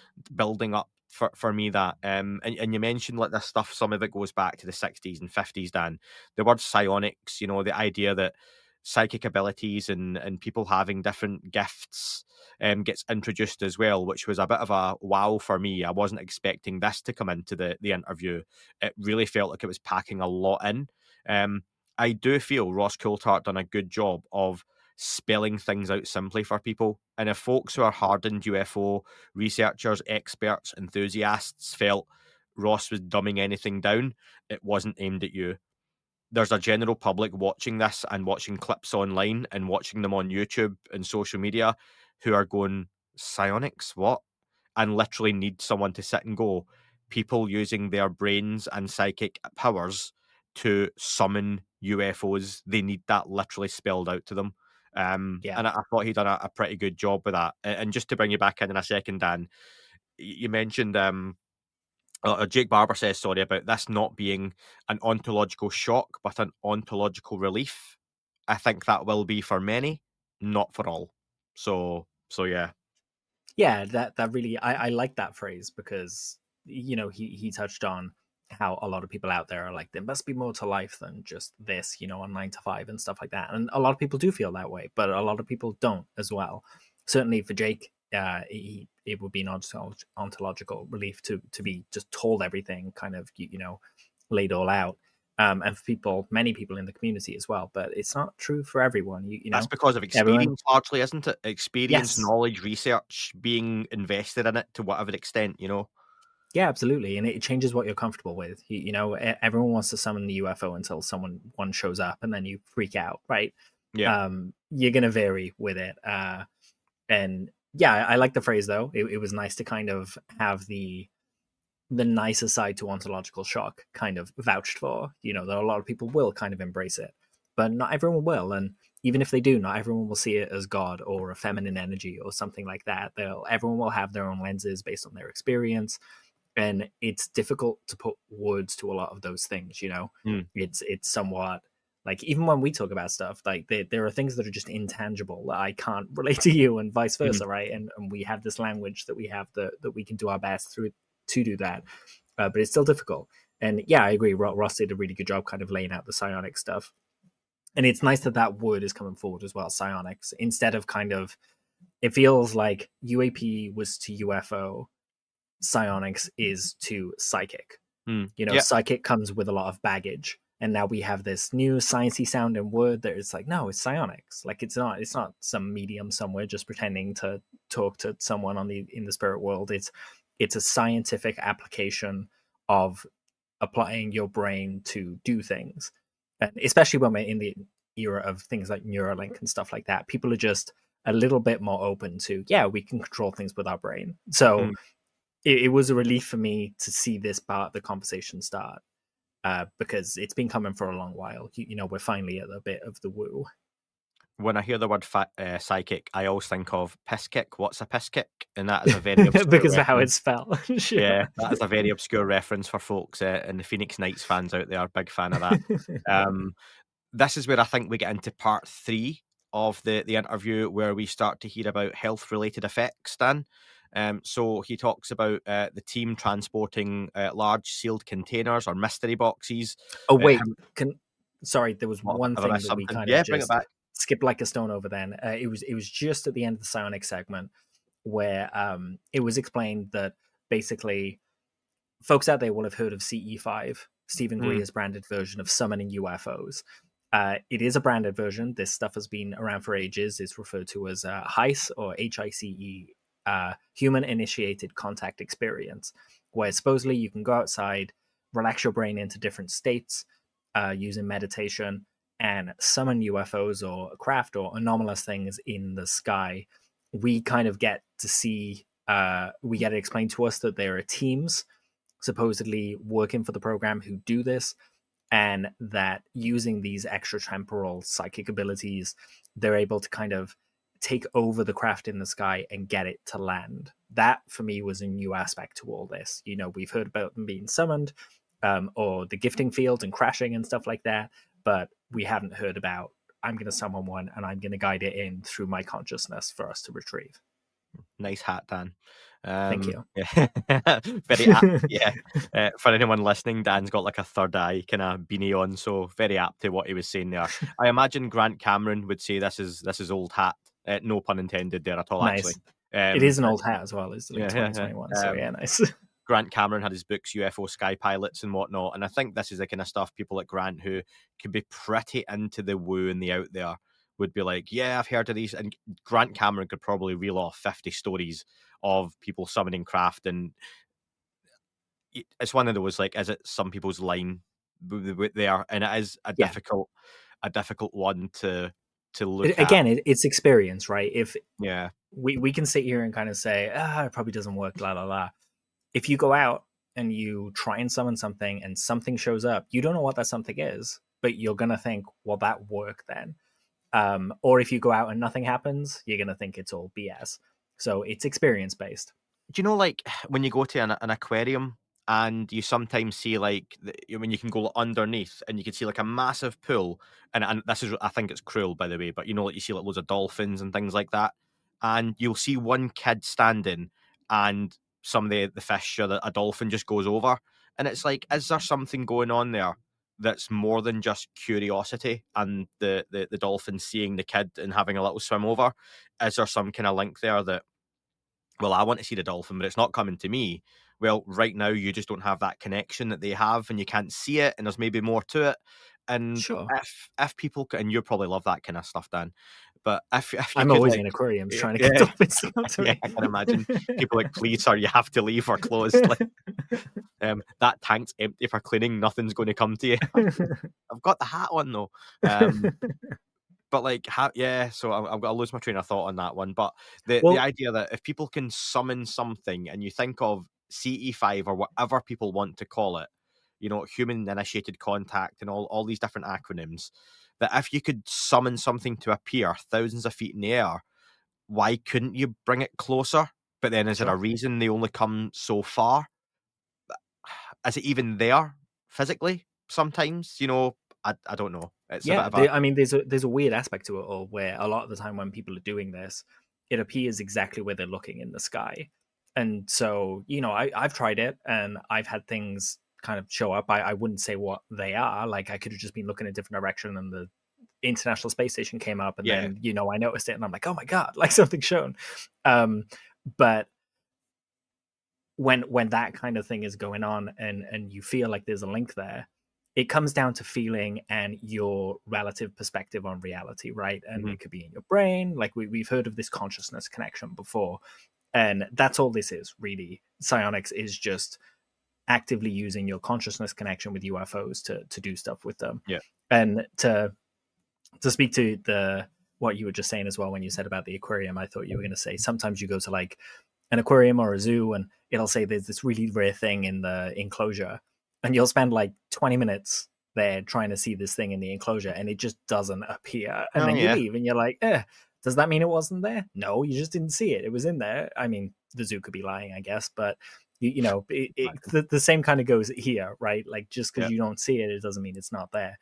S2: up for me that and you mentioned like this stuff, some of it goes back to the 60s and 50s, Dan. The word psionics, you know, the idea that psychic abilities and people having different gifts gets introduced as well, which was a bit of a wow for me. I wasn't expecting this to come into the interview. It really felt like it was packing a lot in. I do feel Ross Coulthart done a good job of spelling things out simply for people. And if folks who are hardened UFO researchers, experts, enthusiasts felt Ross was dumbing anything down, it wasn't aimed at you. There's a general public watching this and watching clips online and watching them on YouTube and social media who are going, psionics, what? And literally need someone to sit and go, people using their brains and psychic powers to summon UFOs. They need that literally spelled out to them. And I thought he'd done a pretty good job with that. And just to bring you back in a second, Dan, you mentioned Jake Barber says, sorry, about this not being an ontological shock, but an ontological relief. I think that will be for many, not for all. So yeah.
S3: Yeah, that really, I like that phrase because, you know, he touched on how a lot of people out there are like, there must be more to life than just this, you know, on 9 to 5 and stuff like that. And a lot of people do feel that way, but a lot of people don't as well. Certainly for Jake, it would be an ontological relief to be just told everything, kind of, you know, laid all out. And for many people in the community as well, but it's not true for everyone. You know,
S2: that's because of experience, largely, isn't it? Experience,
S3: yes.
S2: Knowledge, research, being invested in it to whatever extent, you know.
S3: Yeah, absolutely, and it changes what you're comfortable with. You know, everyone wants to summon the UFO until one shows up, and then you freak out, right?
S2: Yeah,
S3: you're gonna vary with it, and yeah, I like the phrase though. It was nice to kind of have the nicer side to ontological shock kind of vouched for. You know, that a lot of people will kind of embrace it, but not everyone will. And even if they do, not everyone will see it as God or a feminine energy or something like that. Everyone will have their own lenses based on their experience, and it's difficult to put words to a lot of those things. You know, it's somewhat like, even when we talk about stuff, like there are things that are just intangible that I can't relate to you, and vice versa, right? And we have this language that we have that we can do our best through to do that, but it's still difficult. And yeah, I agree. Ross did a really good job kind of laying out the psionic stuff, and it's nice that word is coming forward as well, psionics, instead of kind of, it feels like UAP was to UFO, psionics is to psychic. You know, psychic comes with a lot of baggage, and now we have this new sciencey sounding word that it's like, no, it's psionics. Like it's not some medium somewhere just pretending to talk to someone in the spirit world. It's a scientific application of applying your brain to do things. And especially when we're in the era of things like Neuralink and stuff like that, people are just a little bit more open to, yeah, we can control things with our brain. So it was a relief for me to see this part of the conversation start, because it's been coming for a long while. You know, we're finally at a bit of the woo.
S2: When I hear the word psychic, I always think of piss kick. What's a piss kick? And that is a very obscure
S3: because
S2: reference.
S3: of how it's spelled. Sure.
S2: Yeah, that is a very obscure reference for folks, and the Phoenix Knights fans out there, big fan of that. This is where I think we get into part 3 of the interview, where we start to hear about health-related effects, Dan. So he talks about the team transporting large sealed containers or mystery boxes.
S3: Oh, wait. Sorry, there was one thing that
S2: something?
S3: we kind
S2: of
S3: just
S2: bring it back.
S3: Skipped like a stone over then. It was just at the end of the psionic segment where it was explained that basically folks out there will have heard of CE5, Stephen Greer's branded version of summoning UFOs. It is a branded version. This stuff has been around for ages. It's referred to as HICE, or HICE, Human Initiated Contact Experience, where supposedly you can go outside, relax your brain into different states using meditation, and summon UFOs or craft or anomalous things in the sky. We kind of get to see, we get it explained to us that there are teams supposedly working for the program who do this, and that using these extratemporal psychic abilities, they're able to kind of take over the craft in the sky and get it to land. That, for me, was a new aspect to all this. You know, we've heard about them being summoned, or the gifting field and crashing and stuff like that, but we hadn't heard about, I'm going to summon one and I'm going to guide it in through my consciousness for us to retrieve.
S2: Nice hat, Dan.
S3: Thank you.
S2: Yeah. Very apt. Yeah. For anyone listening, Dan's got like a third eye kind of beanie on, so very apt to what he was saying there. I imagine Grant Cameron would say this is old hat. No pun intended there at all.
S3: Nice.
S2: Actually,
S3: it is an old hat as well. It's like 2021. So yeah, nice.
S2: Grant Cameron had his books, UFO Sky Pilots and whatnot, and I think this is the kind of stuff people like Grant, who can be pretty into the woo and the out there, would be like, yeah, I've heard of these. And Grant Cameron could probably reel off 50 stories of people summoning craft. And it's one of those, like, is it some people's line there? And it is a difficult one to look at.
S3: Again, it's experience, right? If
S2: yeah,
S3: we can sit here and kind of say, it probably doesn't work, la la la. If you go out and you try and summon something and something shows up, you don't know what that something is, but you're gonna think, well, that worked then. Or if you go out and nothing happens, you're gonna think it's all BS. So it's experience based.
S2: Do you know, like, when you go to an aquarium and you sometimes see, like, when you can go underneath and you can see like a massive pool, and this is, I think it's cruel, by the way, but you know, like, you see like loads of dolphins and things like that, and you'll see one kid standing and some of the fish or a dolphin just goes over, and it's like, is there something going on there that's more than just curiosity and the dolphin seeing the kid and having a little swim over? Is there some kind of link there that, well, I want to see the dolphin, but it's not coming to me? Well, right now you just don't have that connection that they have, and you can't see it, and there's maybe more to it. And
S3: sure,
S2: if people, and you probably love that kind of stuff, Dan, but if
S3: I'm always in aquariums trying to get dolphins.
S2: Yeah, I can imagine people like, please, sir, you have to leave or closed. Like, that tank's empty for cleaning. Nothing's going to come to you. I've got the hat on though. But like, so I've got to lose my train of thought on that one. But the idea that if people can summon something, and you think of CE5 or whatever people want to call it, you know, human initiated contact and all these different acronyms, that if you could summon something to appear thousands of feet in the air, why couldn't you bring it closer? But then is there a reason they only come so far? Is it even there physically sometimes? You know, I don't know. It's
S3: I mean, there's a weird aspect to it all, where a lot of the time when people are doing this, it appears exactly where they're looking in the sky. And so, you know, I've tried it and I've had things kind of show up. I wouldn't say what they are. Like, I could have just been looking in a different direction and the International Space Station came up, and then, you know, I noticed it and I'm like, oh my God, like something's shown. But when that kind of thing is going on and you feel like there's a link there, it comes down to feeling and your relative perspective on reality, right? And it could be in your brain. Like we've heard of this consciousness connection before. And that's all this is, really. Psionics is just actively using your consciousness connection with UFOs to do stuff with them.
S2: Yeah.
S3: And to speak to what you were just saying as well, when you said about the aquarium, I thought you were going to say sometimes you go to like an aquarium or a zoo and it'll say there's this really rare thing in the enclosure, and you'll spend like 20 minutes there trying to see this thing in the enclosure and it just doesn't appear. And then you leave and you're like, does that mean it wasn't there? No, you just didn't see it. It was in there. I mean, the zoo could be lying, I guess, but you know, the same kind of goes here, right? Like, just because you don't see it, it doesn't mean it's not there.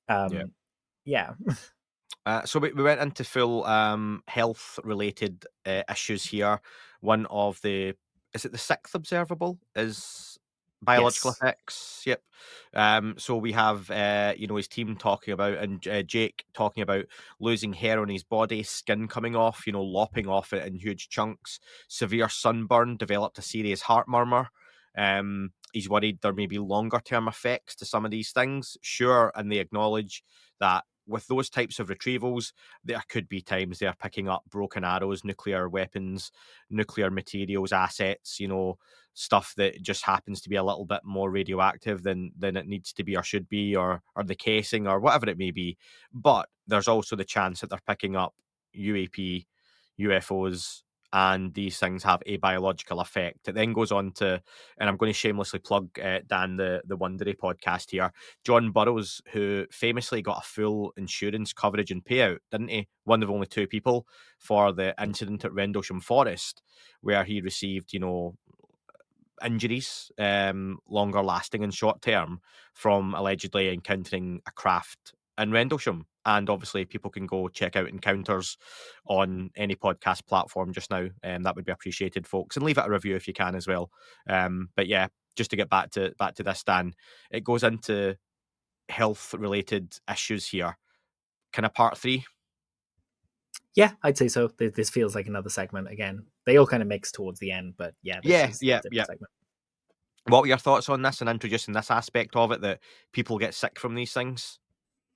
S2: So we went into full health related issues here. One of is it the sixth observable is biological effects? Yep. So we have his team talking about, and Jake talking about losing hair on his body, skin coming off, lopping off it in huge chunks, severe sunburn, developed a serious heart murmur. He's worried there may be longer term effects to some of these things. Sure, and they acknowledge that with those types of retrievals, there could be times they're picking up broken arrows, nuclear weapons, nuclear materials, assets, stuff that just happens to be a little bit more radioactive than it needs to be or should be, or the casing or whatever it may be. But there's also the chance that they're picking up UAP, UFOs, and these things have a biological effect. It then goes on to, and I'm going to shamelessly plug, Dan, the Wondery podcast here, John Burroughs, who famously got a full insurance coverage and payout, didn't he? One of only two people for the incident at Rendlesham Forest, where he received, injuries, longer lasting and short term, from allegedly encountering a craft in Rendlesham. And obviously people can go check out Encounters on any podcast platform just now, and that would be appreciated, folks, and leave it a review if you can as well. But yeah, just to get back to this, Dan, it goes into health related issues here. Kind of part 3.
S3: Yeah, I'd say so. This feels like another segment again. They all kind of mix towards the end, but yeah. Segment.
S2: What were your thoughts on this and introducing this aspect of it, that people get sick from these things?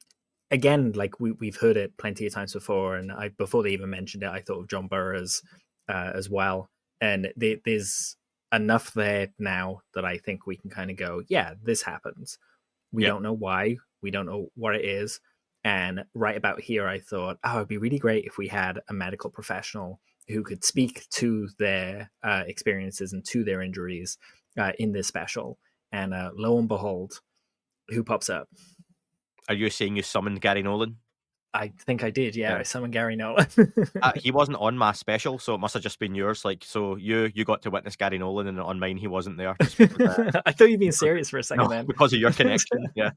S3: again, like we've heard it plenty of times before, and before they even mentioned it, I thought of John Burroughs as well. And there's enough there now that I think we can kind of go, yeah, this happens. We don't know why, we don't know what it is. And right about here, I thought, oh, it'd be really great if we had a medical professional who could speak to their experiences and to their injuries in this special. And lo and behold, who pops up?
S2: Are you saying you summoned Gary Nolan?
S3: I think I did, yeah. I summoned Gary Nolan.
S2: He wasn't on my special, so it must have just been yours. Like, so you got to witness Gary Nolan, and on mine he wasn't there.
S3: Because, I thought you'd been serious for a second, then.
S2: Because of your connection, yeah.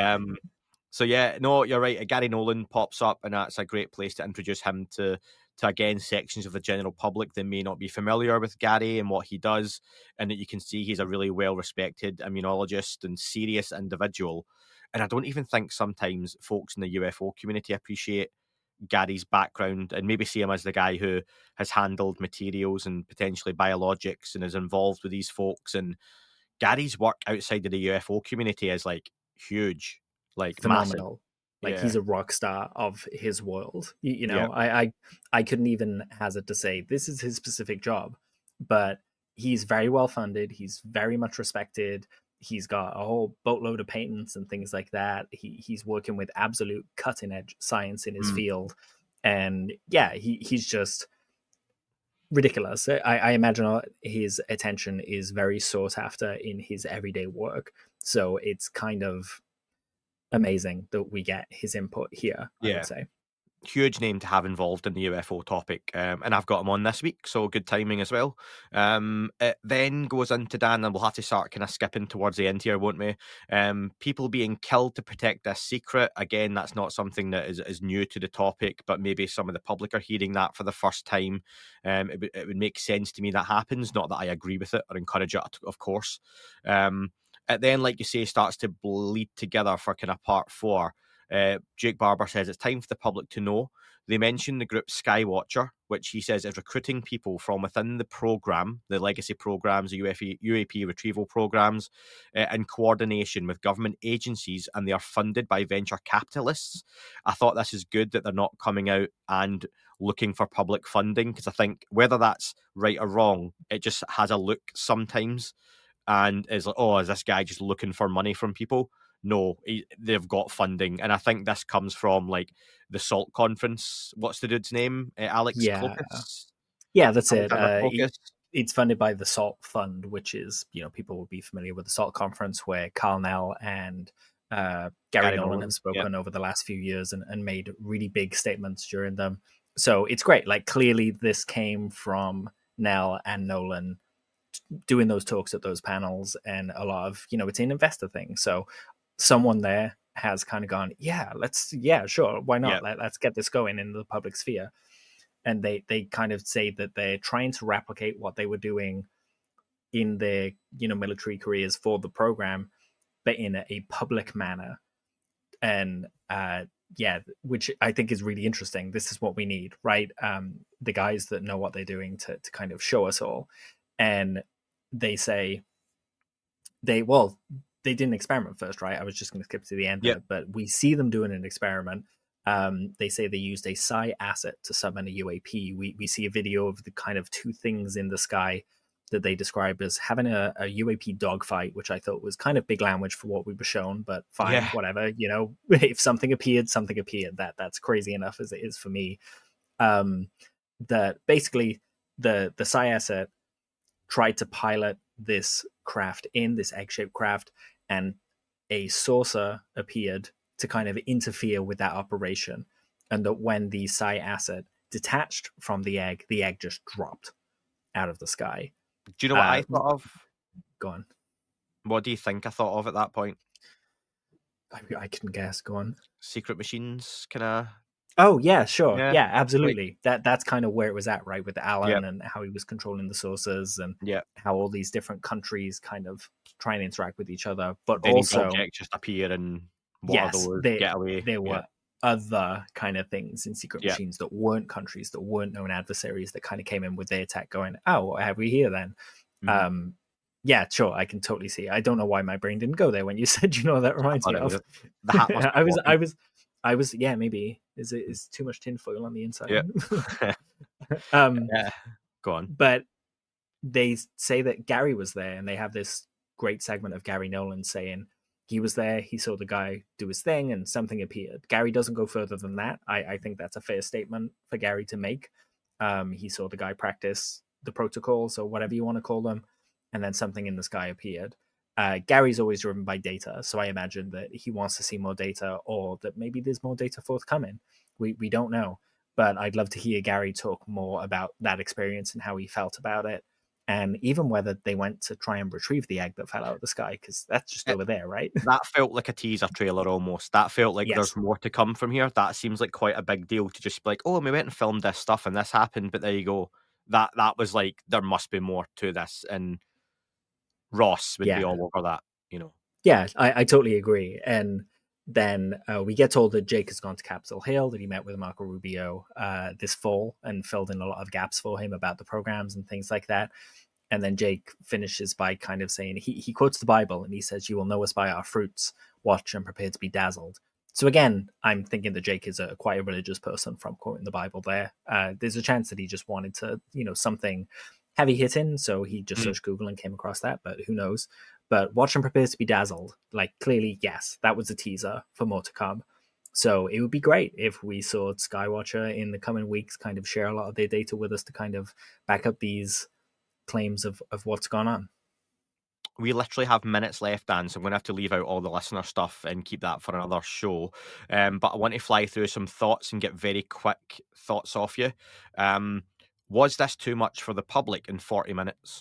S2: So yeah, no, you're right. Gary Nolan pops up, and that's a great place to introduce him to again sections of the general public that may not be familiar with Gary and what he does, and that you can see he's a really well-respected immunologist and serious individual. And I don't even think sometimes folks in the UFO community appreciate Gary's background and maybe see him as the guy who has handled materials and potentially biologics and is involved with these folks. And Gary's work outside of the UFO community is like huge, like
S3: phenomenal.
S2: Massive.
S3: Like he's a rock star of his world. You know, I couldn't even hazard to say this is his specific job, but he's very well funded. He's very much respected. He's got a whole boatload of patents and things like that. He's working with absolute cutting edge science in his field. And yeah, he's just ridiculous. I imagine his attention is very sought after in his everyday work. So it's kind of amazing that we get his input here, I would say.
S2: Huge name to have involved in the UFO topic, and I've got him on this week, so good timing as well. It then goes into, Dan, and we'll have to start kind of skipping towards the end here, won't we? People being killed to protect this secret. Again, that's not something that is new to the topic, but maybe some of the public are hearing that for the first time. It would make sense to me that happens, not that I agree with it or encourage it, of course. It then, like you say, starts to bleed together for kind of part 4. Jake Barber says it's time for the public to know. They mention the group Skywatcher, which he says is recruiting people from within the program, the legacy programs, the UAP retrieval programs, in coordination with government agencies, and they are funded by venture capitalists. I thought this is good that they're not coming out and looking for public funding, because I think whether that's right or wrong, it just has a look sometimes and is like, oh, is this guy just looking for money from people? No, they've got funding. And I think this comes from like the SALT conference. What's the dude's name? Alex Kokos?
S3: Yeah, that's it. It's funded by the SALT Fund, which is, you know, people will be familiar with the SALT conference where Carl Nell and Gary Nolan have spoken over the last few years and made really big statements during them. So it's great. Like, clearly this came from Nell and Nolan doing those talks at those panels, and a lot of, you know, it's an investor thing. So someone there has kind of gone, sure, why not? Let's get this going in the public sphere. And they kind of say that they're trying to replicate what they were doing in their, you know, military careers for the program, but in a public manner. And which I think is really interesting. This is what we need, right? The guys that know what they're doing to kind of show us all. And they say they did an experiment first, right? I was just going to skip to the end of it, but we see them doing an experiment. They say they used a psi asset to summon a UAP. We see a video of the kind of two things in the sky that they describe as having a UAP dogfight, which I thought was kind of big language for what we were shown, but fine, whatever. You know, if something appeared. That's crazy enough as it is for me. That basically the psi asset tried to pilot this craft this egg-shaped craft, and a saucer appeared to kind of interfere with that operation. And that when the psi asset detached from the egg just dropped out of the sky.
S2: Do you know what I thought of?
S3: Go on.
S2: What do you think I thought of at that point?
S3: I can guess. Go on.
S2: Secret machines, kind of.
S3: Oh yeah, sure. Yeah, absolutely. That's kind of where it was at, right? With Alan and how he was controlling the sources, and how all these different countries kind of try and interact with each other. But
S2: any
S3: also
S2: objects just appear and get away.
S3: There were other kind of things in secret machines that weren't countries, that weren't known adversaries, that kind of came in with their tech going, oh, what have we here then? Mm-hmm. Yeah, sure, I can totally see. I don't know why my brain didn't go there when you said, you know, that reminds me of. I was, yeah, maybe. Is too much tinfoil on the inside.
S2: Yeah. Yeah. Go on.
S3: But they say that Gary was there, and they have this great segment of Gary Nolan saying he was there, he saw the guy do his thing, and something appeared. Gary doesn't go further than that. I think that's a fair statement for Gary to make. He saw the guy practice the protocols, or whatever you want to call them, and then something in the sky appeared. Gary's always driven by data, so I imagine that he wants to see more data, or that maybe there's more data forthcoming. We don't know, but I'd love to hear Gary talk more about that experience and how he felt about it, and even whether they went to try and retrieve the egg that fell out of the sky, because that's just over there, right?
S2: That felt like a teaser trailer almost. That felt like
S3: Yes.
S2: there's more to come from here. That seems like quite a big deal to just be like, oh, we went and filmed this stuff and this happened, but there you go. That was like, there must be more to this, and Ross would be all over that, you know.
S3: Yeah, I totally agree. And then we get told that Jake has gone to Capitol Hill, that he met with Marco Rubio this fall and filled in a lot of gaps for him about the programs and things like that. And then Jake finishes by kind of saying, he quotes the Bible, and he says, "You will know us by our fruits. Watch and prepare to be dazzled." So again, I'm thinking that Jake is quite a religious person from quoting the Bible there. There's a chance that he just wanted to, something heavy hitting, so he just searched Google and came across that, but who knows. But watch and prepare to be dazzled. Like, clearly, yes, that was a teaser for more to come. So it would be great if we saw Skywatcher in the coming weeks kind of share a lot of their data with us to kind of back up these claims of what's gone on.
S2: We literally have minutes left, Dan, so I'm going to have to leave out all the listener stuff and keep that for another show. But I want to fly through some thoughts and get very quick thoughts off you. Was this too much for the public in 40 minutes?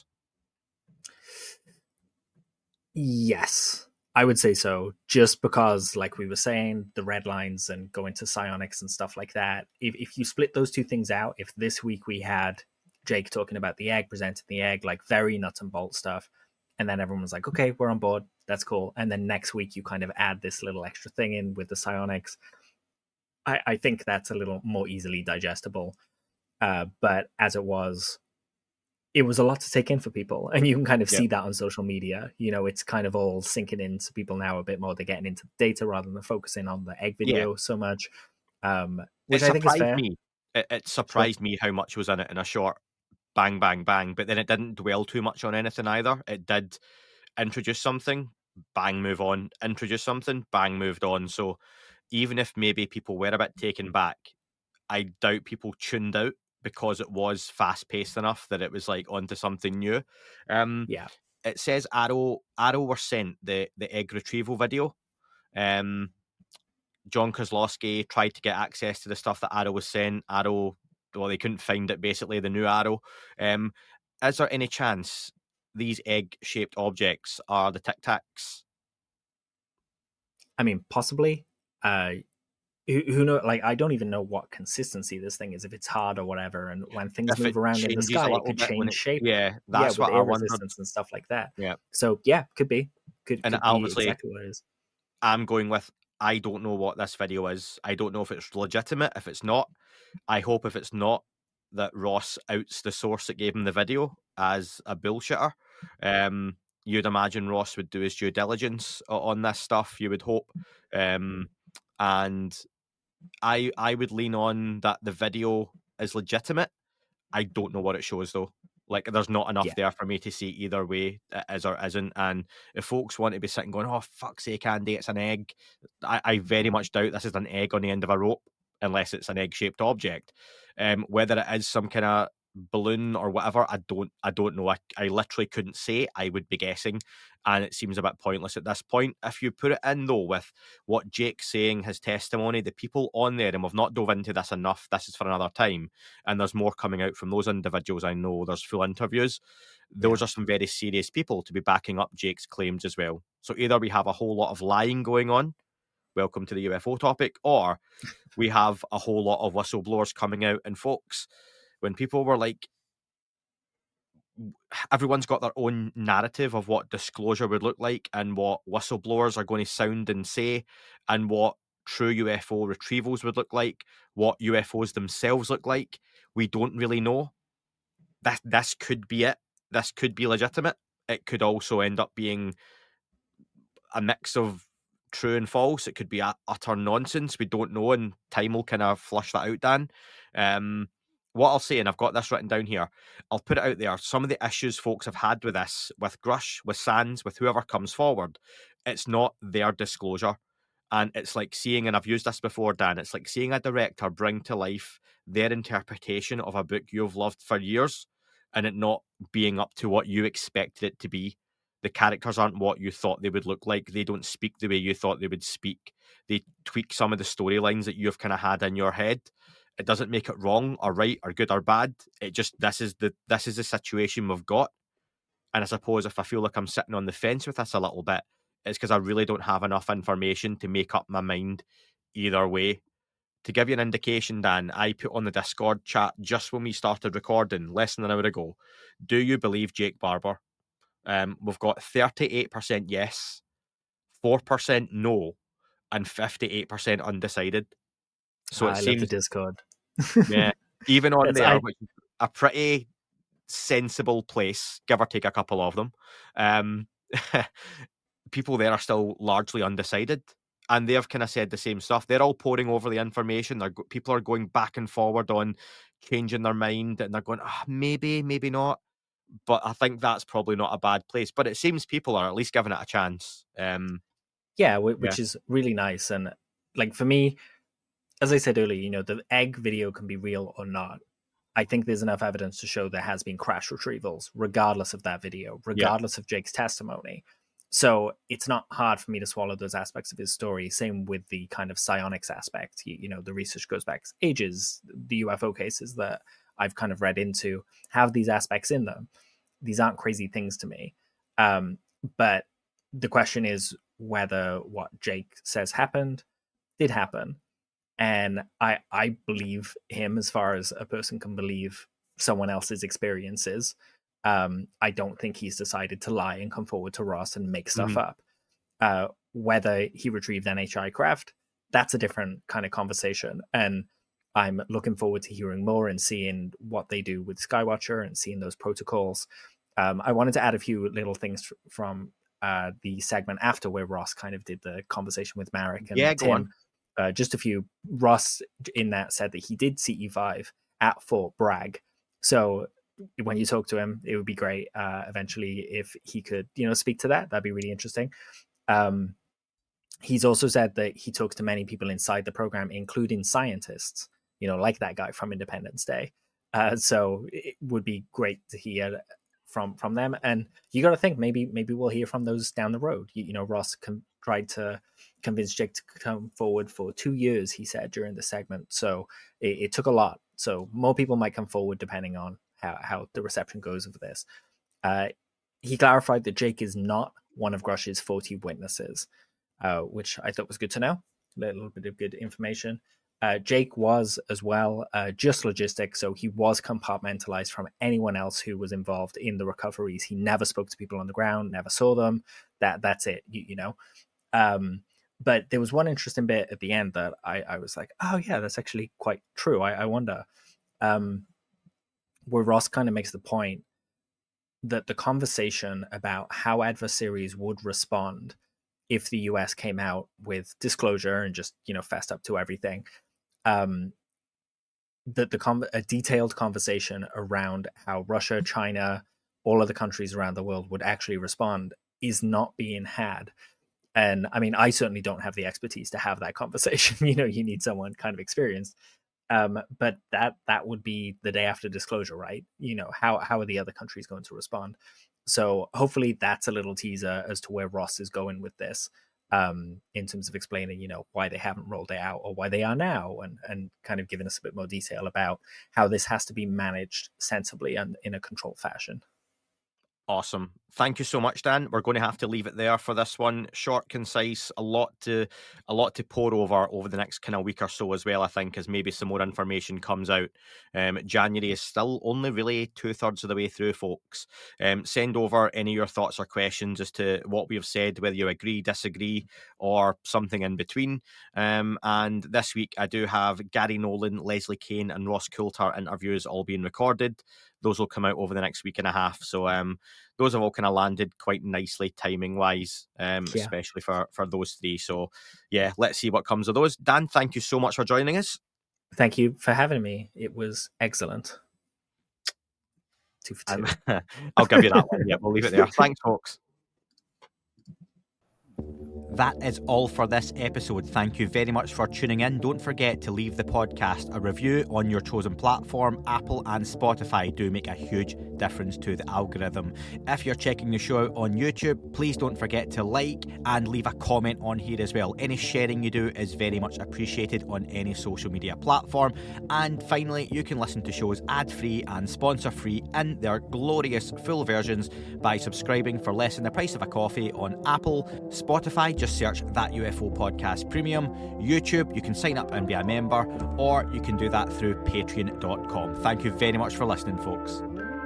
S3: Yes, I would say so. Just because, like we were saying, the red lines and going to psionics and stuff like that. If you split those two things out, if this week we had Jake talking about the egg, presenting the egg, like very nuts and bolts stuff, and then everyone was like, okay, we're on board, that's cool. And then next week you kind of add this little extra thing in with the psionics. I think that's a little more easily digestible. But as it was a lot to take in for people, and you can kind of see that on social media. It's kind of all sinking into people now a bit more. They're getting into the data rather than focusing on the egg video so much, which I think is fair.
S2: It surprised me how much was in it in a short bang, bang, bang, but then it didn't dwell too much on anything either. It did introduce something, bang, move on, introduce something, bang, moved on. So even if maybe people were a bit taken back, I doubt people tuned out because it was fast-paced enough that it was like onto something new. It says Arrow were sent the egg retrieval video. John Kozlowski tried to get access to the stuff that Arrow was sent. Arrow, well, they couldn't find it, basically, the new Arrow. Is there any chance these egg-shaped objects are the Tic Tacs?
S3: I mean, possibly. Who know? Like, I don't even know what consistency this thing is, if it's hard or whatever. And when things move around in the sky, it could change shape.
S2: That's what I wondered.
S3: Resistance and stuff like that.
S2: Yeah.
S3: So could be. Could
S2: obviously,
S3: be exactly what it is.
S2: I'm going with, I don't know what this video is. I don't know if it's legitimate. If it's not, I hope if it's not, that Ross outs the source that gave him the video as a bullshitter. You'd imagine Ross would do his due diligence on this stuff, you would hope. And I would lean on that the video is legitimate. I don't know what it shows, though. Like, there's not enough there for me to see either way, it is or isn't. And if folks want to be sitting going, oh, fuck's sake, Andy, it's an egg, I very much doubt this is an egg on the end of a rope, unless it's an egg-shaped object. Whether it is some kind of balloon or whatever, I don't know. I literally couldn't say. I would be guessing, and it seems a bit pointless at this point. If you put it in, though, with what Jake's saying, his testimony, the people on there, and we've not dove into this enough, this is for another time, and there's more coming out from those individuals. I know there's full interviews. Those are some very serious people to be backing up Jake's claims as well. So either we have a whole lot of lying going on, welcome to the UFO topic, or we have a whole lot of whistleblowers coming out. And folks, when people were like, everyone's got their own narrative of what disclosure would look like and what whistleblowers are going to sound and say, and what true UFO retrievals would look like, what UFOs themselves look like. We don't really know. This could be it. This could be legitimate. It could also end up being a mix of true and false. It could be utter nonsense. We don't know, and time will kind of flush that out, Dan. What I'll say, and I've got this written down here, I'll put it out there. Some of the issues folks have had with this, with Grush, with Sands, with whoever comes forward, it's not their disclosure. And it's like seeing, and I've used this before, Dan, it's like seeing a director bring to life their interpretation of a book you've loved for years and it not being up to what you expected it to be. The characters aren't what you thought they would look like. They don't speak the way you thought they would speak. They tweak some of the storylines that you've kind of had in your head. It doesn't make it wrong or right or good or bad. It just, this is the situation we've got. And I suppose if I feel like I'm sitting on the fence with this a little bit, it's because I really don't have enough information to make up my mind either way. To give you an indication, Dan, I put on the Discord chat just when we started recording, less than an hour ago, do you believe Jake Barber? We've got 38% yes, 4% no, and 58% undecided. So it
S3: I
S2: seems
S3: love the Discord.
S2: yeah, even on there, which is a pretty sensible place, give or take a couple of them. People there are still largely undecided, and they've kind of said the same stuff. They're all poring over the information. People are going back and forward on changing their mind, and they're going, maybe, maybe not. But I think that's probably not a bad place. But it seems people are at least giving it a chance.
S3: Which is really nice. And like for me, as I said earlier, the egg video can be real or not. I think there's enough evidence to show there has been crash retrievals, regardless of that video, regardless of Jake's testimony. So it's not hard for me to swallow those aspects of his story. Same with the kind of psionics aspect. The research goes back ages. The UFO cases that I've kind of read into have these aspects in them. These aren't crazy things to me. But the question is whether what Jake says happened did happen. And I believe him as far as a person can believe someone else's experiences. I don't think he's decided to lie and come forward to Ross and make stuff up. Whether he retrieved NHI craft, that's a different kind of conversation. And I'm looking forward to hearing more and seeing what they do with Skywatcher and seeing those protocols. I wanted to add a few little things from the segment after where Ross kind of did the conversation with Marek and Tim. Just a few. Ross in that said that he did CE5 at Fort Bragg. So when you talk to him, it would be great eventually if he could, speak to that. That'd be really interesting. He's also said that he talks to many people inside the program, including scientists, like that guy from Independence Day. So it would be great to hear from them. And you got to think maybe we'll hear from those down the road. Ross tried to convince Jake to come forward for 2 years, he said during the segment. So it took a lot. So more people might come forward depending on how the reception goes of this. He clarified that Jake is not one of Grush's 40 witnesses, which I thought was good to know. A little bit of good information. Jake was as well just logistics, so he was compartmentalized from anyone else who was involved in the recoveries. He never spoke to people on the ground, never saw them. That's it, But there was one interesting bit at the end that I was like, oh yeah, that's actually quite true. I wonder, where Ross kind of makes the point that the conversation about how adversaries would respond if the US came out with disclosure and just, fessed up to everything, that a detailed conversation around how Russia, China, all other countries around the world would actually respond is not being had. And I mean, I certainly don't have the expertise to have that conversation. You need someone kind of experienced. But that would be the day after disclosure, right? How are the other countries going to respond? So hopefully that's a little teaser as to where Ross is going with this, in terms of explaining, why they haven't rolled it out or why they are now, and kind of giving us a bit more detail about how this has to be managed sensibly and in a controlled fashion.
S2: Awesome. Thank you so much, Dan. We're going to have to leave it there for this one. Short, concise, a lot to pour over the next kind of week or so as well, I think, as maybe some more information comes out. January is still only really 2/3 of the way through, folks. Send over any of your thoughts or questions as to what we have said, whether you agree, disagree, or something in between. And this week I do have Gary Nolan, Leslie Kane, and Ross Coulter interviews all being recorded. those will come out over the next week and a half. So those have all kind of landed quite nicely timing wise, especially for those three. So yeah, let's see what comes of those. Dan, thank you so much for joining us.
S3: Thank you for having me. It was excellent. 2 for 2.
S2: I'll give you that one. Yeah, we'll leave it there. Thanks, folks. That is all for this episode. Thank you very much for tuning in. Don't forget to leave the podcast a review on your chosen platform. Apple and Spotify do make a huge difference to the algorithm. If you're checking the show out on YouTube, please don't forget to like and leave a comment on here as well. Any sharing you do is very much appreciated on any social media platform. And finally, you can listen to shows ad-free and sponsor-free in their glorious full versions by subscribing for less than the price of a coffee on Apple, Spotify, just search That UFO Podcast Premium. YouTube, you can sign up and be a member, or you can do that through patreon.com. Thank you very much for listening, folks.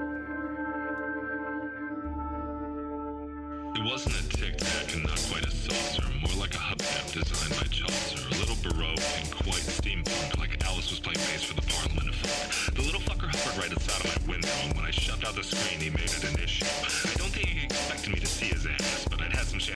S4: It wasn't a tic-tac and not quite a saucer, more like a hubcap designed by Chaucer, a little baroque and quite steampunk, like Alice was playing bass for the Parliament of Folk. The little fucker hovered right outside of my window, and when I shoved out the screen, he made it an